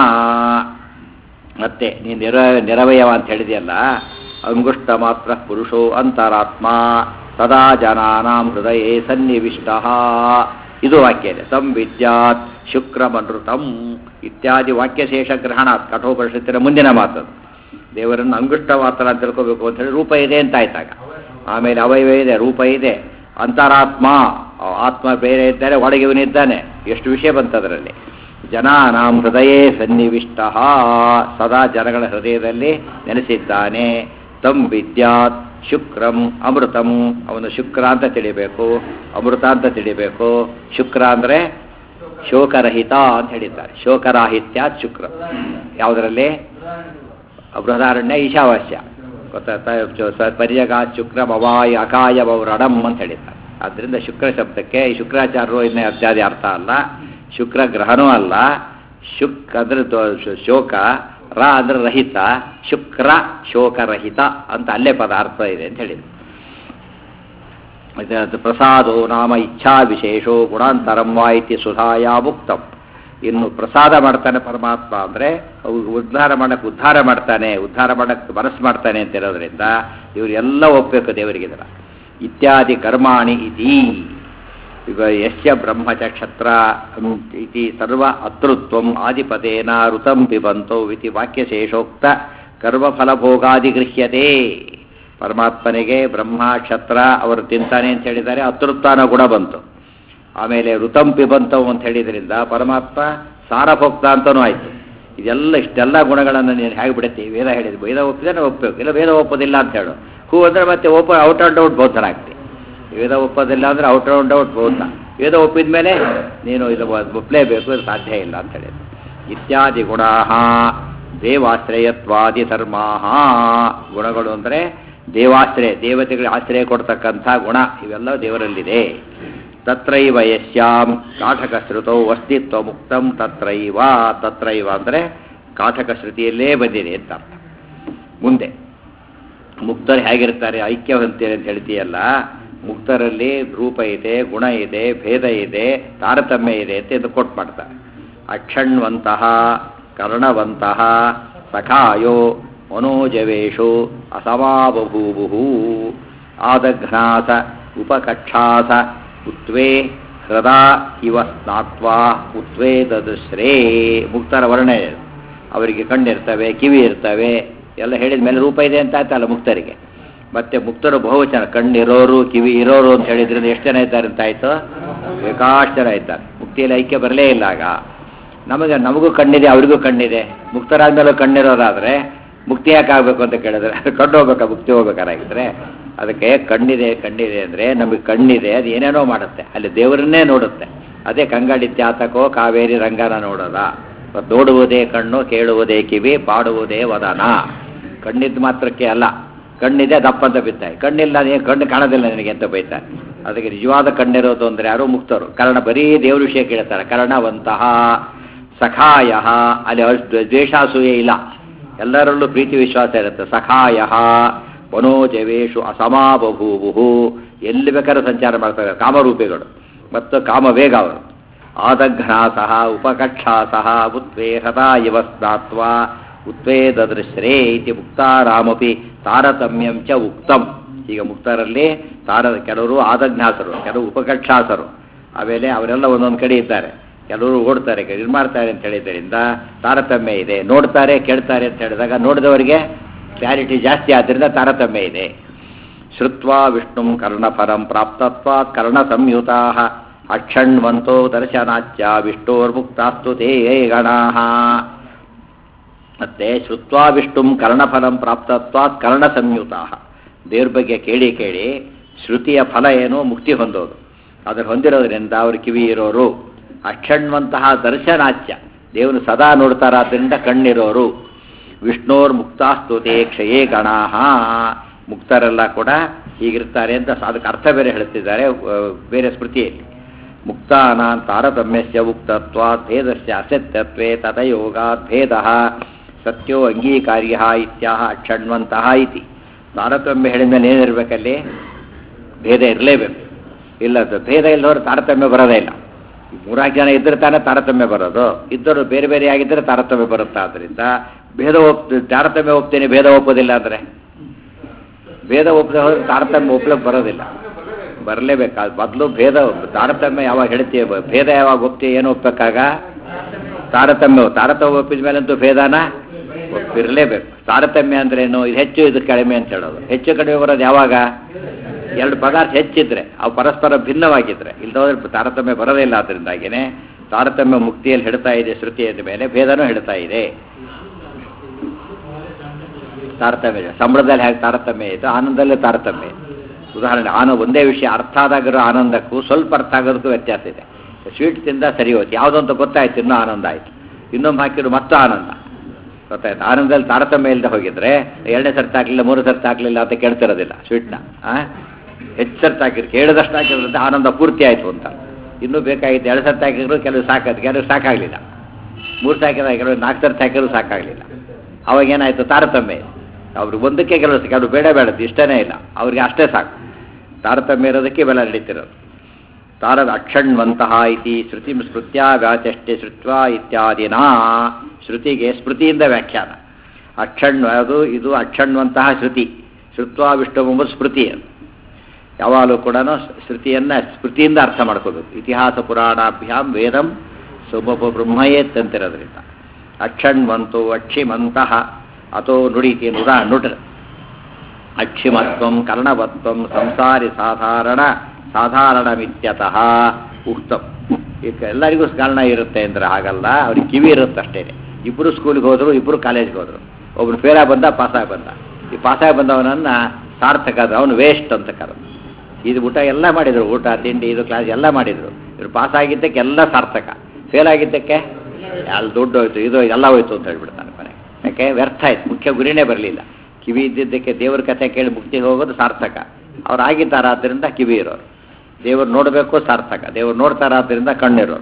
ಮತ್ತೆ ನೀನು ನಿರವಯವ ಅಂತ ಹೇಳಿದೆಯಲ್ಲ, ಅಂಗುಷ್ಟ ಮಾತ್ರ ಪುರುಷೋ ಅಂತರಾತ್ಮ ತದಾ ಜನಾನಾಂ ಹೃದಯೇ ಸನ್ನಿವಿಷ್ಟ. ಇದು ವಾಕ್ಯ ಇದೆ. ತಂ ವಿದ್ಯಾತ್ ಶುಕ್ರಮನೃತಂ ಇತ್ಯಾದಿ ವಾಕ್ಯಶೇಷ ಗ್ರಹಣ ಕಠೋಪನಿಷತ್ತಿನ ಮುಂದಿನ ಮಾತು. ದೇವರನ್ನು ಅಂಗುಷ್ಟ ಮಾತ್ರ ಅಂತ ತಿಳ್ಕೋಬೇಕು ಅಂತ ಹೇಳಿ ರೂಪ ಇದೆ ಅಂತ ಆಯ್ತಾಗ. ಆಮೇಲೆ ಅವಯವ ಇದೆ, ರೂಪ ಇದೆ, ಅಂತರಾತ್ಮ ಆತ್ಮ ಬೇರೆ ಇದ್ದಾರೆ, ಒಳಗಿವನಿದ್ದಾನೆ. ಎಷ್ಟು ವಿಷಯ ಬಂತದರಲ್ಲಿ. ಜನಾನಾಂ ಹೃದಯೇ ಸನ್ನಿವಿಷ್ಟ ಸದಾ ಜನಗಳ ಹೃದಯದಲ್ಲಿ ನೆಲೆಸಿದ್ದಾನೆ. ತಂ ವಿದ್ಯಾತ್ ಶುಕ್ರಂ ಅಮೃತಂ ಅವನು ಶುಕ್ರ ಅಂತ ತಿಳಿಬೇಕು, ಅಮೃತ ಅಂತ ತಿಳಿಬೇಕು. ಶುಕ್ರ ಅಂದರೆ ಶೋಕರಹಿತ ಅಂತ ಹೇಳಿದ್ದಾರೆ. ಶೋಕರಾಹಿತ್ಯಾತ್ ಶುಕ್ರ ಯಾವುದರಲ್ಲಿ? ಬೃಹದಾರಣ್ಯ ಈಶಾವಾಸ್ಯ ಪರ್ಯಗಾತ್ ಶುಕ್ರಂ ಅವಾಯ ಅಕಾಯ ರಣಂ ಅಂತ ಹೇಳಿದ್ದಾರೆ. ಆದ್ದರಿಂದ ಶುಕ್ರ ಶಬ್ದಕ್ಕೆ ಈ ಶುಕ್ರಾಚಾರ್ಯರು ಇನ್ನೇ ಅತ್ಯಾದಿ ಅರ್ಥ ಅಲ್ಲ, ಶುಕ್ರ ಗ್ರಹನೂ ಅಲ್ಲ. ಶುಕ್ ಅಂದರೆ ಶೋಕ, ರ ಅಂದರೆ ರಹಿತ, ಶುಕ್ರ ಶೋಕರಹಿತ ಅಂತ ಅಲ್ಲೇ ಪದಾರ್ಥ ಇದೆ ಅಂತ ಹೇಳಿದ್ರು. ಪ್ರಸಾದೋ ನಾಮ ಇಚ್ಛಾ ವಿಶೇಷೋ ಗುಣಾಂತರಂ ವಾ ಇತಿ ಸುಧಾಯ ಮುಕ್ತಂ. ಇನ್ನು ಪ್ರಸಾದ ಮಾಡ್ತಾನೆ ಪರಮಾತ್ಮ ಅಂದರೆ ಉದ್ಧಾರ ಮಾಡ್ತಾನೆ, ಉದ್ಧಾರ ಮಾಡಕ್ಕೆ ಮನಸ್ಸು ಮಾಡ್ತಾನೆ ಅಂತ ಇರೋದ್ರಿಂದ ಇವರು ಎಲ್ಲ ಒಪ್ಪಬೇಕು ದೇವರಿಗೆ. ಇದರ ಇತ್ಯಾದಿ ಕರ್ಮಾಣಿ ಇತಿ ಈಗ ಯಸ್ಯ ಬ್ರಹ್ಮಚ ಕ್ಷತ್ರ ಇತಿ ಸರ್ವ ಅತೃತ್ವಂ ಆದಿಪದೇನ ಋತಂ ಪಿಬಂತೋ ಇತಿ ವಾಕ್ಯಶೇಷೋಕ್ತ ಕರ್ಮಫಲಭೋಗಾದಿ ಗೃಹ್ಯತೆ. ಪರಮಾತ್ಮನಿಗೆ ಬ್ರಹ್ಮ ಕ್ಷತ್ರ ಅವರು ತಿಂತಾನೆ ಅಂತ ಹೇಳಿದ್ದಾರೆ, ಅತೃಪ್ತಾನ ಗುಣ ಬಂತು. ಆಮೇಲೆ ಋತಂ ಪಿಬಂತವು ಅಂತ ಹೇಳಿದ್ರಿಂದ ಪರಮಾತ್ಮ ಸಾರಭೋಕ್ತ ಅಂತನೂ ಆಯಿತು. ಇಷ್ಟೆಲ್ಲ ಗುಣಗಳನ್ನು ನೀನು ಹೇಗೆ ಬಿಡುತ್ತೀವಿ? ವೇದ ಹೇಳಿದ್ವಿ, ವೇದ ಒಪ್ಪಿದ್ರೆ ಒಪ್ಪಬೇಕು, ಇಲ್ಲ ವೇದ ಒಪ್ಪೋದಿಲ್ಲ ಅಂತ ಹೇಳು. ಹೂ ಅಂದರೆ ಮತ್ತೆ ಔಟ್ ಆ್ಯಂಡ್ ಔಟ್ ಬೌದ್ಧನಾಗ್ತಿ. ವೇದ ಒಪ್ಪೋದಿಲ್ಲ ಅಂದರೆ ಔಟ್ ಆ್ಯಂಡ್ ಔಟ್ ಬೌದ್ಧ. ವೇದ ಒಪ್ಪಿದ ಮೇಲೆ ನೀನು ಇದು ಒಪ್ಪಲೇಬೇಕು, ಇದು ಸಾಧ್ಯ ಇಲ್ಲ ಅಂತ ಹೇಳಿದ್ರು. ಇತ್ಯಾದಿ ಗುಣಾ ದೇವಾಶ್ರಯತ್ವಾದಿ ಧರ್ಮಾ. ಗುಣಗಳು ಅಂದರೆ ದೇವಾಶ್ರಯ, ದೇವತೆಗಳಿಗೆ ಆಶ್ರಯ ಕೊಡ್ತಕ್ಕಂಥ ಗುಣ, ಇವೆಲ್ಲ ದೇವರಲ್ಲಿದೆ. ತತ್ರೈವ ಯಸ್ಯಾಂ ಕಾಠಕ ಶ್ರುತೌ ಅಸ್ತಿತ್ವ ಮುಕ್ತಂ ತತ್ರೈವ. ತತ್ರೈವ ಅಂದರೆ ಕಾಠಕ ಶ್ರುತಿಯಲ್ಲೇ ಬಂದಿದೆ ಅಂತ ಅರ್ಥ. ಮುಂದೆ ಮುಕ್ತರು ಹೇಗಿರ್ತಾರೆ, ಐಕ್ಯ ಹೊಂದ್ತೀರಿ ಅಂತ ಹೇಳ್ತೀಯಲ್ಲ, ಮುಕ್ತರಲ್ಲಿ ರೂಪ ಇದೆ, ಗುಣ ಇದೆ, ಭೇದ ಇದೆ, ತಾರತಮ್ಯ ಇದೆ ಅಂತ ಇದು ಕೊಟ್ಟು ಮಾಡ್ತಾರೆ. ಅಕ್ಷಣ್ವಂತಹ ಕರ್ಣವಂತಹ ಸಖಾಯೋ ಮನೋಜವೇಶು ಅಸಮಾಬಭೂವು ಆದಘ್ನಾಸ ಉಪಕಕ್ಷಾಸ ಉತ್ವೇ ಹೃದಾ ಇವ ಸ್ನಾತ್ವಾ ಉತ್ವೇ ದದುಶ್ರೇ. ಮುಕ್ತರ ವರ್ಣ ಅವರಿಗೆ ಕಣ್ಣಿರ್ತವೆ, ಕಿವಿ ಇರ್ತವೆ, ಎಲ್ಲ ಹೇಳಿದ ಮೇಲೆ ರೂಪ ಇದೆ ಅಂತ ಆಯ್ತಲ್ಲ ಮುಕ್ತರಿಗೆ. ಮತ್ತೆ ಮುಕ್ತರು ಬಹುವಚನ, ಕಣ್ಣಿರೋರು ಕಿವಿ ಇರೋರು ಅಂತ ಹೇಳಿದ್ರಿಂದ ಎಷ್ಟು ಜನ ಇದ್ದಾರೆ ಅಂತ ಆಯಿತು? ಬೇಕಾಷ್ಟು ಜನ ಇದ್ದಾರೆ. ಮುಕ್ತಿಯಲ್ಲಿ ಐಕ್ಯ ಬರಲೇ ಇಲ್ಲ. ಆಗ ನಮಗೂ ಕಣ್ಣಿದೆ, ಅವರಿಗೂ ಕಣ್ಣಿದೆ. ಮುಕ್ತರಾದ್ಮೇಲೆ ಕಣ್ಣಿರೋರಾದರೆ ಮುಕ್ತಿ ಯಾಕೆ ಆಗಬೇಕು ಅಂತ ಕೇಳಿದ್ರೆ ಕಣ್ಣು ಹೋಗ್ಬೇಕಾ? ಮುಕ್ತಿ ಹೋಗ್ಬೇಕಾಗಿದ್ರೆ ಅದಕ್ಕೆ ಕಣ್ಣಿದೆ ಅಂದರೆ ನಮಗೆ ಕಣ್ಣಿದೆ, ಅದು ಏನೇನೋ ಮಾಡುತ್ತೆ, ಅಲ್ಲಿ ದೇವರನ್ನೇ ನೋಡುತ್ತೆ. ಅದೇ ಕಂಗಡಿತ್ಯಾತಕೋ ಕಾವೇರಿ ರಂಗನ ನೋಡೋದ. ನೋಡುವುದೇ ಕಣ್ಣು, ಕೇಳುವುದೇ ಕಿವಿ, ಪಾಡುವುದೇ ವದನ. ಕಣ್ಣಿದ್ದು ಮಾತ್ರಕ್ಕೆ ಅಲ್ಲ, ಕಣ್ಣಿದೆ ದಪ್ಪಂತ ಬಿದ್ದಾಯಿ, ಕಣ್ಣಿಲ್ಲ ಕಣ್ಣು ಕಾಣೋದಿಲ್ಲ ನಿನಗೆ ಅಂತ ಬೈತಾರೆ. ಅದಕ್ಕೆ ನಿಜವಾದ ಕಣ್ಣಿರೋದು ಅಂದರೆ ಯಾರು? ಮುಕ್ತರು. ಕಾರಣ ಬರೀ ದೇವ್ರ ವಿಷಯ ಕೇಳ್ತಾರೆ. ಕರ್ಣವಂತಹ ಸಖಾಯ, ಅಲ್ಲಿ ದ್ವೇಷಾಸೂಯೆ ಇಲ್ಲ, ಎಲ್ಲರಲ್ಲೂ ಪ್ರೀತಿ ವಿಶ್ವಾಸ ಇರುತ್ತೆ. ಸಖಾಯ ಮನೋಜವೇಶು ಅಸಮಾಬಭೂವು, ಎಲ್ಲಿ ಬೇಕಾದ್ರೂ ಸಂಚಾರ ಮಾಡ್ತಾರೆ ಕಾಮರೂಪಿಗಳು ಮತ್ತು ಕಾಮವೇಗ ಅವರು. ಆದಘ್ನಾಸಃ ಉಪಕಕ್ಷಾಸಃ ಉತ್ವೇ ಹತಾ ಇವ ಸ್ನಾತ್ವ ಉತ್ವೇ ದದೃಶ್ರೇ ಇತಿ ಮುಕ್ತಾರಾಮಪಿ ತಾರತಮ್ಯಂ ಚ ಉಕ್ತಂ. ಈಗ ಮುಕ್ತರಲ್ಲಿ ಕೆಲವರು ಆದಘ್ನಾಸರು, ಕೆಲವರು ಉಪಕಕ್ಷಾಸರು, ಆಮೇಲೆ ಅವರೆಲ್ಲ ಒಂದೊಂದು ಕಡೆ ಇದ್ದಾರೆ. ಕೆಲವರು ಓಡ್ತಾರೆ, ಇದು ಮಾಡ್ತಾರೆ ಅಂತ ಹೇಳಿದ್ದರಿಂದ ತಾರತಮ್ಯ ಇದೆ. ನೋಡ್ತಾರೆ ಕೇಳ್ತಾರೆ ಅಂತ ಹೇಳಿದಾಗ ನೋಡಿದವರಿಗೆ ಕ್ಲಾರಿಟಿ ಜಾಸ್ತಿ ಆದ್ದರಿಂದ ತಾರತಮ್ಯ ಇದೆ. ಶ್ರುತ್ವಾ ವಿಷ್ಣುಂ ಕರ್ಣಫಲಂ ಪ್ರಾಪ್ತತ್ವಾತ್ ಕರ್ಣ ಸಂಯುತಾ ಅಕ್ಷಣ್ವಂತೋ ದರ್ಶನಾಚ್ಯ ವಿಷ್ಣೋರ್ಮುಕ್ತಾಸ್ತು ತೇ ಗಣಾಃ. ಮತ್ತೆ ಶ್ರುತ್ವಾ ವಿಷ್ಣುಂ ಕರ್ಣಫಲಂ ಪ್ರಾಪ್ತತ್ವಾತ್ ಕರ್ಣ ಸಂಯುತಾ, ದೇವ್ರ ಬಗ್ಗೆ ಕೇಳಿ ಕೇಳಿ ಶ್ರುತಿಯ ಫಲ ಏನು ಮುಕ್ತಿ ಹೊಂದೋದು, ಅದನ್ನು ಹೊಂದಿರೋದ್ರಿಂದ ಅವರು ಕಿವಿ ಇರೋರು. ಅಕ್ಷಣ್ವಂತಹ ದರ್ಶನಾಚ್ಯ, ದೇವರು ಸದಾ ನೋಡ್ತಾರಾದ್ರಿಂದ ಕಣ್ಣಿರೋರು. ವಿಷ್ಣೋರ್ ಮುಕ್ತಾಸ್ತುತೆ ಕ್ಷಯೇ ಗಣಾಃ, ಮುಕ್ತರೆಲ್ಲ ಕೂಡ ಹೀಗಿರ್ತಾರೆ ಅಂತ ಅದಕ್ಕೆ ಅರ್ಥ ಬೇರೆ ಹೇಳ್ತಿದ್ದಾರೆ ಬೇರೆ ಸ್ಮೃತಿಯಲ್ಲಿ. ಮುಕ್ತಾನಾಂ ತಾರತಮ್ಯಸ್ಯ ಉಕ್ತತ್ವಾತ್ ಭೇದಸ್ಯ ಅಸತ್ಯತ್ವೇ ತತಯೋಗಾತ್ ಭೇದಃ ಸತ್ಯೋ ಅಂಗೀಕಾರ್ಯಃ ಇತ್ಯಾಹ ಅಕ್ಷಣ್ವಂತಹ ಇತಿ. ತಾರತಮ್ಯ ಹೇಳಿದ ಮೇಲೆ ಏನಿರಬೇಕಲ್ಲಿ? ಭೇದ ಇರಲೇಬೇಕು. ಇಲ್ಲ ಭೇದ ಇಲ್ಲದವರು ತಾರತಮ್ಯ ಬರೋದೇ ಇಲ್ಲ. ಮೂರಾರು ಜನ ಇದ್ದರೆ ತಾನೇ ತಾರತಮ್ಯ ಬರೋದು, ಇದ್ದರು ಬೇರೆ ಬೇರೆ ಆಗಿದ್ದರೆ ತಾರತಮ್ಯ ಬರುತ್ತೆ. ಆದ್ದರಿಂದ ಭೇದ ತಾರತಮ್ಯ ಒಪ್ತೇನೆ, ಭೇದ ಒಪ್ಪೋದಿಲ್ಲ ಅಂದರೆ ಭೇದ ಒಪ್ಪದೆ ಹೋದ್ರೆ ತಾರತಮ್ಯ ಒಪ್ಲಕ್ಕೆ ಬರೋದಿಲ್ಲ, ಬರಲೇಬೇಕಾದ ಮೊದಲು ಭೇದ ತಾರತಮ್ಯ ಯಾವಾಗ ಹೇಳ್ತೀವಿ, ಭೇದ ಯಾವಾಗ ಒಪ್ತೀವಿ, ಏನು ಒಪ್ಪಬೇಕಾಗ ತಾರತಮ್ಯ ಒಪ್ಪಿದ ಮೇಲಂತೂ ಭೇದನ ಒಪ್ಪಿರಲೇಬೇಕು. ತಾರತಮ್ಯ ಅಂದ್ರೇನು? ಇದು ಹೆಚ್ಚು ಇದು ಕಡಿಮೆ ಅಂತ ಹೇಳೋದು. ಹೆಚ್ಚು ಕಡಿಮೆ ಬರೋದು ಯಾವಾಗ? ಎರಡು ಪದಾರ್ಥ ಹೆಚ್ಚಿದ್ರೆ ಅವು ಪರಸ್ಪರ ಭಿನ್ನವಾಗಿದ್ದರೆ, ಇಲ್ಲದೋದ್ರೆ ತಾರತಮ್ಯ ಬರೋದೇ ಇಲ್ಲ. ಅದರಿಂದಾಗಿಯೇ ತಾರತಮ್ಯ ಮುಕ್ತಿಯಲ್ಲಿ ಹಿಡ್ತಾ ಇದೆ ಶ್ರುತಿ ಅಂದ ಮೇಲೆ ಭೇದನೂ ಹಿಡ್ತಾ ಇದೆ. ತಾರತಮ್ಯ ಸಂಬಳದಲ್ಲಿ ಹೇಗೆ ತಾರತಮ್ಯ ಇದೆ, ಆನಂದಲ್ಲೇ ತಾರತಮ್ಯ. ಉದಾಹರಣೆ, ಒಂದೇ ವಿಷಯ ಅರ್ಥ ಆದಾಗಿರೋ ಆನಂದಕ್ಕೂ ಸ್ವಲ್ಪ ಅರ್ಥ ಆಗೋದಕ್ಕೂ ವ್ಯತ್ಯಾಸ ಇದೆ. ಸ್ವೀಟ್ ತಿಂದ ಸರಿ ಹೋಯ್ತು, ಯಾವುದಂತ ಗೊತ್ತಾಯ್ತು, ಇನ್ನೂ ಆನಂದ ಆಯಿತು. ಇನ್ನೊಮ್ಮೆ ಹಾಕಿದ್ರು ಮತ್ತೂ ಆನಂದ ಗೊತ್ತಾಯ್ತು. ಆನಂದದಲ್ಲಿ ತಾರತಮ್ಯ ಇಲ್ಲದೆ ಹೋಗಿದ್ರೆ 2ನೇ ಸರ್ತಿ ಹಾಕಲಿಲ್ಲ 3 ಸರ್ತಿ ಹಾಕಲಿಲ್ಲ ಅಂತ ಕೇಳ್ತಿರೋದಿಲ್ಲ. ಸ್ವೀಟ್ನ ಹೆಚ್ಚು ಸರ್ತಿ ಹಾಕಿದ್ರು, ಕೇಳಿದಷ್ಟು ಹಾಕಿರೋದ್ರಿಂದ ಆನಂದ ಪೂರ್ತಿ ಆಯಿತು ಅಂತ. ಇನ್ನೂ ಬೇಕಾಗಿತ್ತು 2 ಸರ್ತಿ ಹಾಕಿದ್ರು ಕೆಲವು ಸಾಕಾಯ್ತು, ಕೆಲವು ಸಾಕಾಗಲಿಲ್ಲ. 3 ಹಾಕಿದ್ರೆ ಕೆಲವು 4 ಸರ್ತಿ ಹಾಕಿದ್ರು ಸಾಕಾಗಲಿಲ್ಲ. ಅವಾಗೇನಾಯಿತು? ತಾರತಮ್ಯ. ಅವ್ರಿಗೆ ಒಂದಕ್ಕೆ ಕೆಲವು ಬೇಡ ಇಷ್ಟನೇ ಇಲ್ಲ, ಅವ್ರಿಗೆ ಅಷ್ಟೇ ಸಾಕು. ತಾರತಮ್ಯ ಇರೋದಕ್ಕೆ ಇವೆಲ್ಲ ನಡೀತಿರೋದು. ತಾರದ ಅಕ್ಷಣ್ವಂತಹ ಇತಿ ಶ್ರುತಿ ಸ್ಮೃತ್ಯ ವ್ಯಾಚಷ್ಟೆ ಶ್ರುತ್ವ ಇತ್ಯಾದಿನಾ. ಶ್ರುತಿಗೆ ಸ್ಮೃತಿಯಿಂದ ವ್ಯಾಖ್ಯಾನ. ಇದು ಅಕ್ಷಣ್ವಂತಹ ಶ್ರುತಿ. ಶ್ರುತ್ವ ವಿಷ್ಣು ಎಂಬುದು ಸ್ಮೃತಿ. ಯಾವಾಗಲೂ ಕೂಡ ಸ್ಮೃತಿಯಿಂದ ಅರ್ಥ ಮಾಡ್ಕೋಬೇಕು. ಇತಿಹಾಸ ಪುರಾಣಾಭ್ಯಾಂ ವೇದಂ ಸುಮಪ ಬ್ರಹ್ಮಯೇತ್ ಅಂತಿರೋದ್ರಿಂದ. ಅಕ್ಷಣ್ವಂತೋ ಅಕ್ಷಿಮಂತಹ ಅಥೋ ನುಡಿತಿ ನುಟ್ರ ಅಕ್ಷಿಮತ್ವಂ ಕರ್ಣವತ್ವಂ ಸಂಸಾರಿ ಸಾಧಾರಣಮಿತ್ಯತಃ ಉಕ್ತಂ. ಈಗ ಎಲ್ಲರಿಗೂ ಕಾರಣ ಇರುತ್ತೆ ಅಂದರೆ ಹಾಗಲ್ಲ, ಅವ್ರಿಗೆ ಕಿವಿ ಇರುತ್ತೆ ಅಷ್ಟೇ. ಇಬ್ಬರು ಸ್ಕೂಲ್ಗೆ ಹೋದರು, ಇಬ್ಬರು ಕಾಲೇಜ್ಗೆ ಹೋದರು. ಒಬ್ರು ಫೇಲಾಗಿ ಬಂದ, ಪಾಸಾಗಿ ಬಂದ. ಈ ಪಾಸಾಗಿ ಬಂದವನನ್ನು ಸಾರ್ಥಕ ಅದು, ಅವನು ವೇಸ್ಟ್ ಅಂತ ಕರೆದು. ಇದು ಊಟ ಎಲ್ಲ ಮಾಡಿದರು, ಊಟ ತಿಂಡಿ ಇದು ಕ್ಲಾಸ್ ಎಲ್ಲ ಮಾಡಿದರು. ಇವರು ಪಾಸಾಗಿದ್ದಕ್ಕೆ ಎಲ್ಲ ಸಾರ್ಥಕ, ಫೇಲ್ ಆಗಿದ್ದಕ್ಕೆ ಅಲ್ಲಿ ದುಡ್ಡು ಹೋಯ್ತು, ಇದು ಎಲ್ಲ ಹೋಯ್ತು ಅಂತ ಹೇಳ್ಬಿಡ್ತಾನೆ ಮನೆ. ಯಾಕೆ? ವ್ಯರ್ಥ ಆಯ್ತು, ಮುಖ್ಯ ಗುರಿನೇ ಬರಲಿಲ್ಲ. ಕಿವಿ ಇದ್ದಿದ್ದಕ್ಕೆ ದೇವ್ರ ಕಥೆ ಕೇಳಿ ಮುಕ್ತಿಗೆ ಹೋಗೋದು ಸಾರ್ಥಕ. ಅವ್ರು ಆಗಿದ್ದಾರಾದ್ದರಿಂದ ಕಿವಿ ಇರೋರು. ದೇವರು ನೋಡಬೇಕು ಸಾರ್ಥಕ, ದೇವರು ನೋಡ್ತಾರಾದ್ದರಿಂದ ಕಣ್ಣಿರೋರು.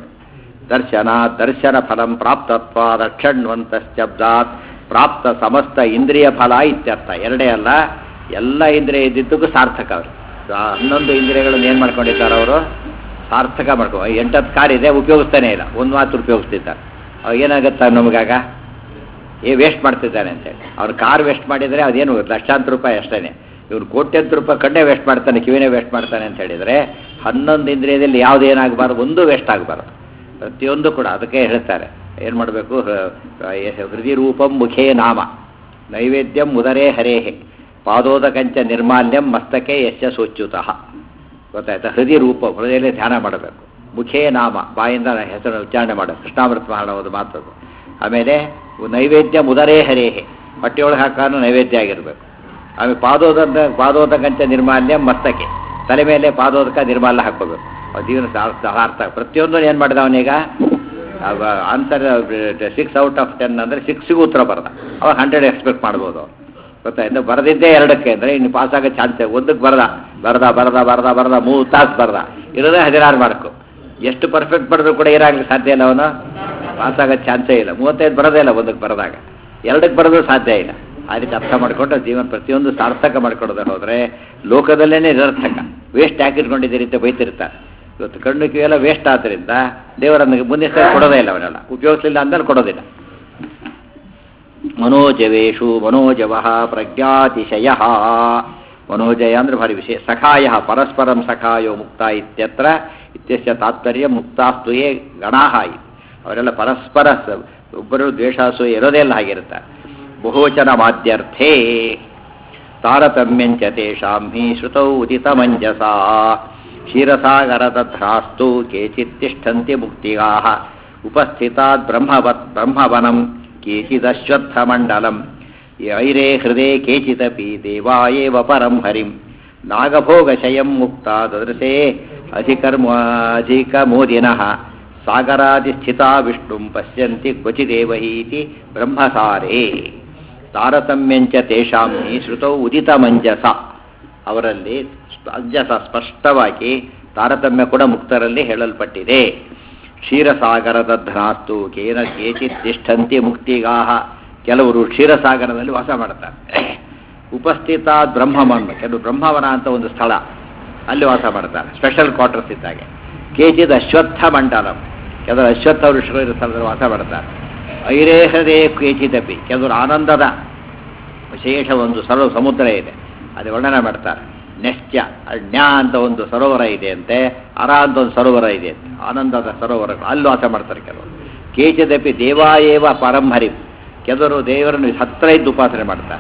ದರ್ಶನ ಫಲಂ ಪ್ರಾಪ್ತತ್ವ ರಕ್ಷಣ್ವಂತಶ್ಚಬ್ದಾತ್ ಪ್ರಾಪ್ತ ಸಮಸ್ತ ಇಂದ್ರಿಯ ಫಲ ಇತ್ಯರ್ಥ. ಎರಡೇ ಅಲ್ಲ, ಎಲ್ಲ ಇಂದ್ರಿಯ ಇದ್ದಿದ್ದಕ್ಕೂ ಸಾರ್ಥಕ. ಅವರು 11 ಇಂದ್ರಿಯಗಳನ್ನು ಏನು ಮಾಡ್ಕೊಂಡಿದ್ದಾರೆ ಅವರು? ಸಾರ್ಥಕ ಮಾಡ್ಕೊ. 8 ಕಾರ್ ಇದೆ, ಉಪಯೋಗಿಸ್ತಾನೆ ಇಲ್ಲ, ಒಂದು ಮಾತು ಉಪಯೋಗಿಸ್ತಿದ್ದಾರೆ. ಅವಾಗ ಏನಾಗುತ್ತೆ ನಮಗಾಗ? ವೇಸ್ಟ್ ಮಾಡ್ತಿದ್ದಾನೆ ಅಂತೇಳಿ. ಅವ್ರು ಕಾರ್ ವೇಸ್ಟ್ ಮಾಡಿದರೆ ಅದೇನು ಲಕ್ಷಾಂತರ ರೂಪಾಯಿ ಅಷ್ಟೇ. ಇವ್ರು ಕೋಟ್ಯಂತರ ರೂಪಾಯಿ ಕಣ್ಣೇ ವೇಸ್ಟ್ ಮಾಡ್ತಾನೆ, ಕಿವಿನೇ ವೇಸ್ಟ್ ಮಾಡ್ತಾನೆ ಅಂತ ಹೇಳಿದರೆ 11 ಇಂದ್ರಿಯದಲ್ಲಿ ಯಾವುದೇನಾಗಬಾರ್ದು, ಒಂದು ವೇಸ್ಟ್ ಆಗಬಾರ್ದು. ಪ್ರತಿಯೊಂದು ಕೂಡ ಅದಕ್ಕೆ ಹೇಳ್ತಾರೆ ಏನು ಮಾಡಬೇಕು? ಹೃದಯ ರೂಪಂ ಮುಖೇ ನಾಮ ನೈವೇದ್ಯಂ ಉದರೇ ಹರೇಹೆ ಪಾದೋದಕಂಚ ನಿರ್ಮಾಲ್ಯಂ ಮಸ್ತಕೆ ಯಶ್ಚ ಸೋಚ್ಯುತಃ. ಗೊತ್ತಾಯ್ತಾ? ಹೃದಯ ರೂಪ, ಹೃದಯದಲ್ಲಿ ಧ್ಯಾನ ಮಾಡಬೇಕು. ಮುಖೇ ನಾಮ, ಬಾಯಿಂದ ಹೆಸರು ಉಚ್ಚಾರಣೆ ಮಾಡಬೇಕು. ಕೃಷ್ಣಾಮೃತ ಮಾಡೋದು ಮಾತದು. ಆಮೇಲೆ ನೈವೇದ್ಯ ಉದರೇ ಹರೇಹೆ, ಹೊಟ್ಟೆಯೊಳಗೆ ಹಾಕೋನು ನೈವೇದ್ಯ ಆಗಿರಬೇಕು. ಆಮೇಲೆ ಪಾದೋದಕಂಚ ನಿರ್ಮಾಲ್ಯಂ ಮಸ್ತಕೆ, ತಲೆ ಮೇಲೆ ಪಾದೋದಕ ನಿರ್ಮಾಲ್ಯ ಹಾಕ್ಕೋಬೇಕು. ಜೀವನ ಅರ್ಥ. ಪ್ರತಿಯೊಂದು ಏನು ಮಾಡಿದ ಅವನೀಗ? ಆನ್ಸರ್ 6 ಔಟ್ ಆಫ್ 10 ಅಂದರೆ 6ಗೂ ಉತ್ತರ ಬರದ. ಅವಾಗ 100 ಎಕ್ಸ್ಪೆಕ್ಟ್ ಮಾಡ್ಬೋದು. ಗೊತ್ತಾಯ್ತು? ಬರದಿದ್ದೇ 2ಕ್ಕೆ ಅಂದರೆ ಇನ್ನು ಪಾಸ್ ಆಗೋ ಚಾನ್ಸ್. 1ಕ್ಕೆ ಬರದ 3 ತಾಸು ಬರದ, ಇರೋದೇ 16 ಮಾರ್ಕು. ಎಷ್ಟು ಪರ್ಫೆಕ್ಟ್ ಬರೆದ್ರು ಕೂಡ ಏನಾಗಲಿಕ್ಕೆ ಸಾಧ್ಯ ಇಲ್ಲ, ಅವನು ಪಾಸ್ ಆಗೋ ಚಾನ್ಸೇ ಇಲ್ಲ. 35 ಬರೋದೇ ಇಲ್ಲ 1ಕ್ಕೆ ಬರೆದಾಗ. 2ಕ್ಕೆ ಬರೋದು ಸಾಧ್ಯ ಇಲ್ಲ. ಆ ರೀತಿ ಅರ್ಥ ಮಾಡಿಕೊಂಡು ಜೀವನ ಪ್ರತಿಯೊಂದು ಸಾರ್ಥಕ ಮಾಡ್ಕೊಡೋದು ಹೋದರೆ ಲೋಕದಲ್ಲೇ ನಿರರ್ಥಕ. ವೇಸ್ಟ್ ಹಾಕಿಟ್ಕೊಂಡಿದ್ದೀರಿ ಅಂತ ಬೈತಿರ್ತಾರೆ. ಇವತ್ತು ಕಣ್ಣು ಕಿವಿಯೆಲ್ಲ ವೇಸ್ಟ್ ಆದ್ದರಿಂದ ದೇವರನ್ನು ಮುಂದೆ ಕೊಡೋದೇ ಇಲ್ಲ, ಅವನ್ನೆಲ್ಲ ಉಪಯೋಗಿಸಲಿಲ್ಲ ಅಂದಲ್ಲಿ ಕೊಡೋದಿಲ್ಲ. ಮನೋಜವೇಶು ಮನೋಜವಃ ಪ್ರಜ್ಞಾತಿಶಯ. ಮನೋಜಯ ಅಂದರೆ ಭಾರಿ ವಿಷಯ. ಸಖಾಯ ಪರಸ್ಪರಂ ಸಖಾಯೋ ಮುಕ್ತ ಇತ್ಯತ್ರ ಇತ್ಯಸ್ಯ ತಾತ್ಪರ್ಯ ಮುಕ್ತಾಸ್ತುಯೇ ಗಣಾಹ. ಅವರೆಲ್ಲ ಪರಸ್ಪರ ಒಬ್ಬರು ದ್ವೇಷಾಸು ಇರೋದೇ ಇಲ್ಲ, ಹಾಗಿರ್ತಾರೆ. ಬಹುವಚನ ಮಾಧ್ಯರ್ಥೇ ತಾರತಮ್ಯಂಚ ತೇಷಾಂ ಹಿ ಶ್ರುತೌ ಉದಿತಮಂಜಸಾ ಕ್ಷೀರಸಾಗರದಧ್ರಾಸ್ತು ಕೇಚಿತ್ ತಿಷ್ಠಂತಿ ಮುಕ್ತಿಗಾಃ ಉಪಸ್ಥಿತಾತ್ ಬ್ರಹ್ಮವನಂ ಕೇಚಿದಶ್ವತ್ಥಮಂಡಲಂ ಐರೇ ಹೃದಯ ಕೇಚಿದಪಿ ದೇವಾ ಏವ ಪರಂ ಹರಿಂ ನಾಗಭೋಗಶಯಂ ಮುಕ್ತಾ ದದೃಶೇ ಅಧಿಕಮೋದಿನಃ ಸಾಗರಾದಿಸ್ಥಿತಾ ವಿಷ್ಣುಂ ಪಶ್ಯಂತಿ ಕ್ವಚಿದೇವಹೀತಿ ಬ್ರಹ್ಮಸಾರೇ ತಾರತಮ್ಯಂಚ ತೇಷಾಂ ಹಿ ಶ್ರುತೌ ಉದಿತಮಂಜಸ ಅವರಲ್ಲಿ ಅಂಜಸ ಸ್ಪಷ್ಟವಾಗಿ ತಾರತಮ್ಯ ಕೂಡ ಮುಕ್ತರಲ್ಲಿ ಹೇಳಲ್ಪಟ್ಟಿದೆ. ಕ್ಷೀರಸಾಗರದ ಧನಾಸ್ತು ಕೇಚಿತ್ ತಿಷ್ಠಂತಿ ಮುಕ್ತಿಗಾಹ ಕೆಲವರು ಕ್ಷೀರಸಾಗರದಲ್ಲಿ ವಾಸ ಮಾಡ್ತಾರೆ. ಉಪಸ್ಥಿತ ಬ್ರಹ್ಮವನ ಕೆಲವು ಬ್ರಹ್ಮವನ ಅಂತ ಒಂದು ಸ್ಥಳ ಅಲ್ಲಿ ವಾಸ ಮಾಡ್ತಾರೆ, ಸ್ಪೆಷಲ್ ಕ್ವಾರ್ಟರ್ಸ್ ಇದ್ದಾಗೆ. ಕೇಚಿದ ಅಶ್ವತ್ಥ ಮಂಡಲಂ ಕೆಲವರು ಅಶ್ವತ್ಥ ವೃಕ್ಷಗಳ ಸ್ಥಳದಲ್ಲಿ ವಾಸ ಮಾಡ್ತಾರೆ. ಐರೇಹದೇ ಕೇಚಿದಪಿ ಕೆಲವರು ಆನಂದದ ವಿಶೇಷ ಒಂದು ಸಮುದ್ರ ಇದೆ, ಅದು ವರ್ಣನೆ ಮಾಡ್ತಾರೆ. ನೆಶ್ಚ ಜ್ಞ ಅಂತ ಒಂದು ಸರೋವರ ಇದೆ ಅಂತೆ, ಅರ ಅಂತ ಒಂದು ಸರೋವರ ಇದೆ ಅಂತೆ, ಆನಂದದ ಸರೋವರಗಳು ಅಲ್ಲಿ ವಾಸ ಮಾಡ್ತಾರೆ ಕೆಲವರು. ಕೇಚಿದಪಿ ದೇವಾಯೇವ ಪರಂಹರಿ ಕೆಲವರು ದೇವರನ್ನು ಹತ್ತಿರ ಇದ್ದು ಉಪಾಸನೆ ಮಾಡ್ತಾರೆ.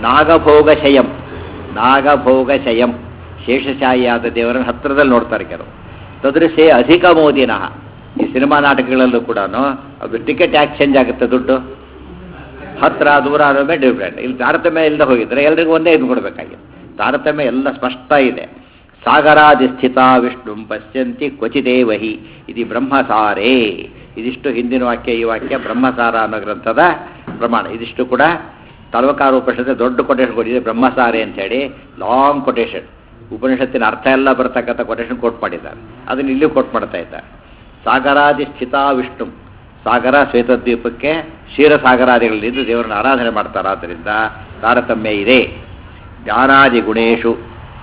ನಾಗಭೋಗಶಯಂ ಶೇಷಶಾಹಿಯಾದ ದೇವರನ್ನು ಹತ್ತಿರದಲ್ಲಿ ನೋಡ್ತಾರೆ ಕೆಲವು. ತದೃಶೇ ಅಧಿಕ ಮೋದಿನಃ ಈ ಸಿನಿಮಾ ನಾಟಕಗಳಲ್ಲೂ ಕೂಡ ಅದು ಟಿಕೆಟ್ ಯಾಕೆ ಚೇಂಜ್ ಆಗುತ್ತೆ, ದುಡ್ಡು ಹತ್ತಿರ ದೂರ ಅನ್ನೋದೇ ಡಿಫ್ರೆಂಟ್. ಇಲ್ಲಿ ತಾರತಮ್ಯ ಇಲ್ಲದೆ ಹೋಗಿದ್ರೆ ಎಲ್ರಿಗೂ ಒಂದೇ ಇದು ಕೊಡಬೇಕಾಗಿದೆ. ತಾರತಮ್ಯ ಎಲ್ಲ ಸ್ಪಷ್ಟ ಇದೆ. ಸಾಗರಾಧಿಸ್ಥಿತ ವಿಷ್ಣು ಪಶ್ಯಂತಿ ಕ್ವಚಿದೇವಹಿ ಇದು ಬ್ರಹ್ಮಸಾರೇ. ಇದಿಷ್ಟು ಹಿಂದಿನ ವಾಕ್ಯ, ಈ ವಾಕ್ಯ ಬ್ರಹ್ಮಸಾರ ಅನ್ನೋ ಗ್ರಂಥದ ಪ್ರಮಾಣ. ಇದಿಷ್ಟು ಕೂಡ ತಲವಕಾರ ಉಪನಿಷತ್ತು ದೊಡ್ಡ ಕೊಟೇಶನ್ ಕೊಟ್ಟಿದೆ, ಬ್ರಹ್ಮಸಾರೆ ಅಂಥೇಳಿ ಲಾಂಗ್ ಕೊಟೇಶನ್. ಉಪನಿಷತ್ತಿನ ಅರ್ಥ ಎಲ್ಲ ಬರ್ತಕ್ಕಂಥ ಕೊಟೇಶನ್ ಕೋಟ್ ಮಾಡಿದ್ದಾರೆ, ಅದನ್ನು ಇಲ್ಲಿ ಕೋಟ್ ಮಾಡ್ತಾ ಇದ್ದಾರೆ. ಸಾಗರಾಧಿಸ್ಥಿತ ವಿಷ್ಣು, ಸಾಗರ ಶ್ವೇತದ್ವೀಪಕ್ಕೆ ಕ್ಷೀರಸಾಗರಾದಿಗಳಲ್ಲಿದ್ದು ದೇವರನ್ನು ಆರಾಧನೆ ಮಾಡ್ತಾರೆ. ಆದ್ದರಿಂದ ತಾರತಮ್ಯ ಇದೆ. ಜ್ಞಾನಾದಿ ಗುಣೇಶು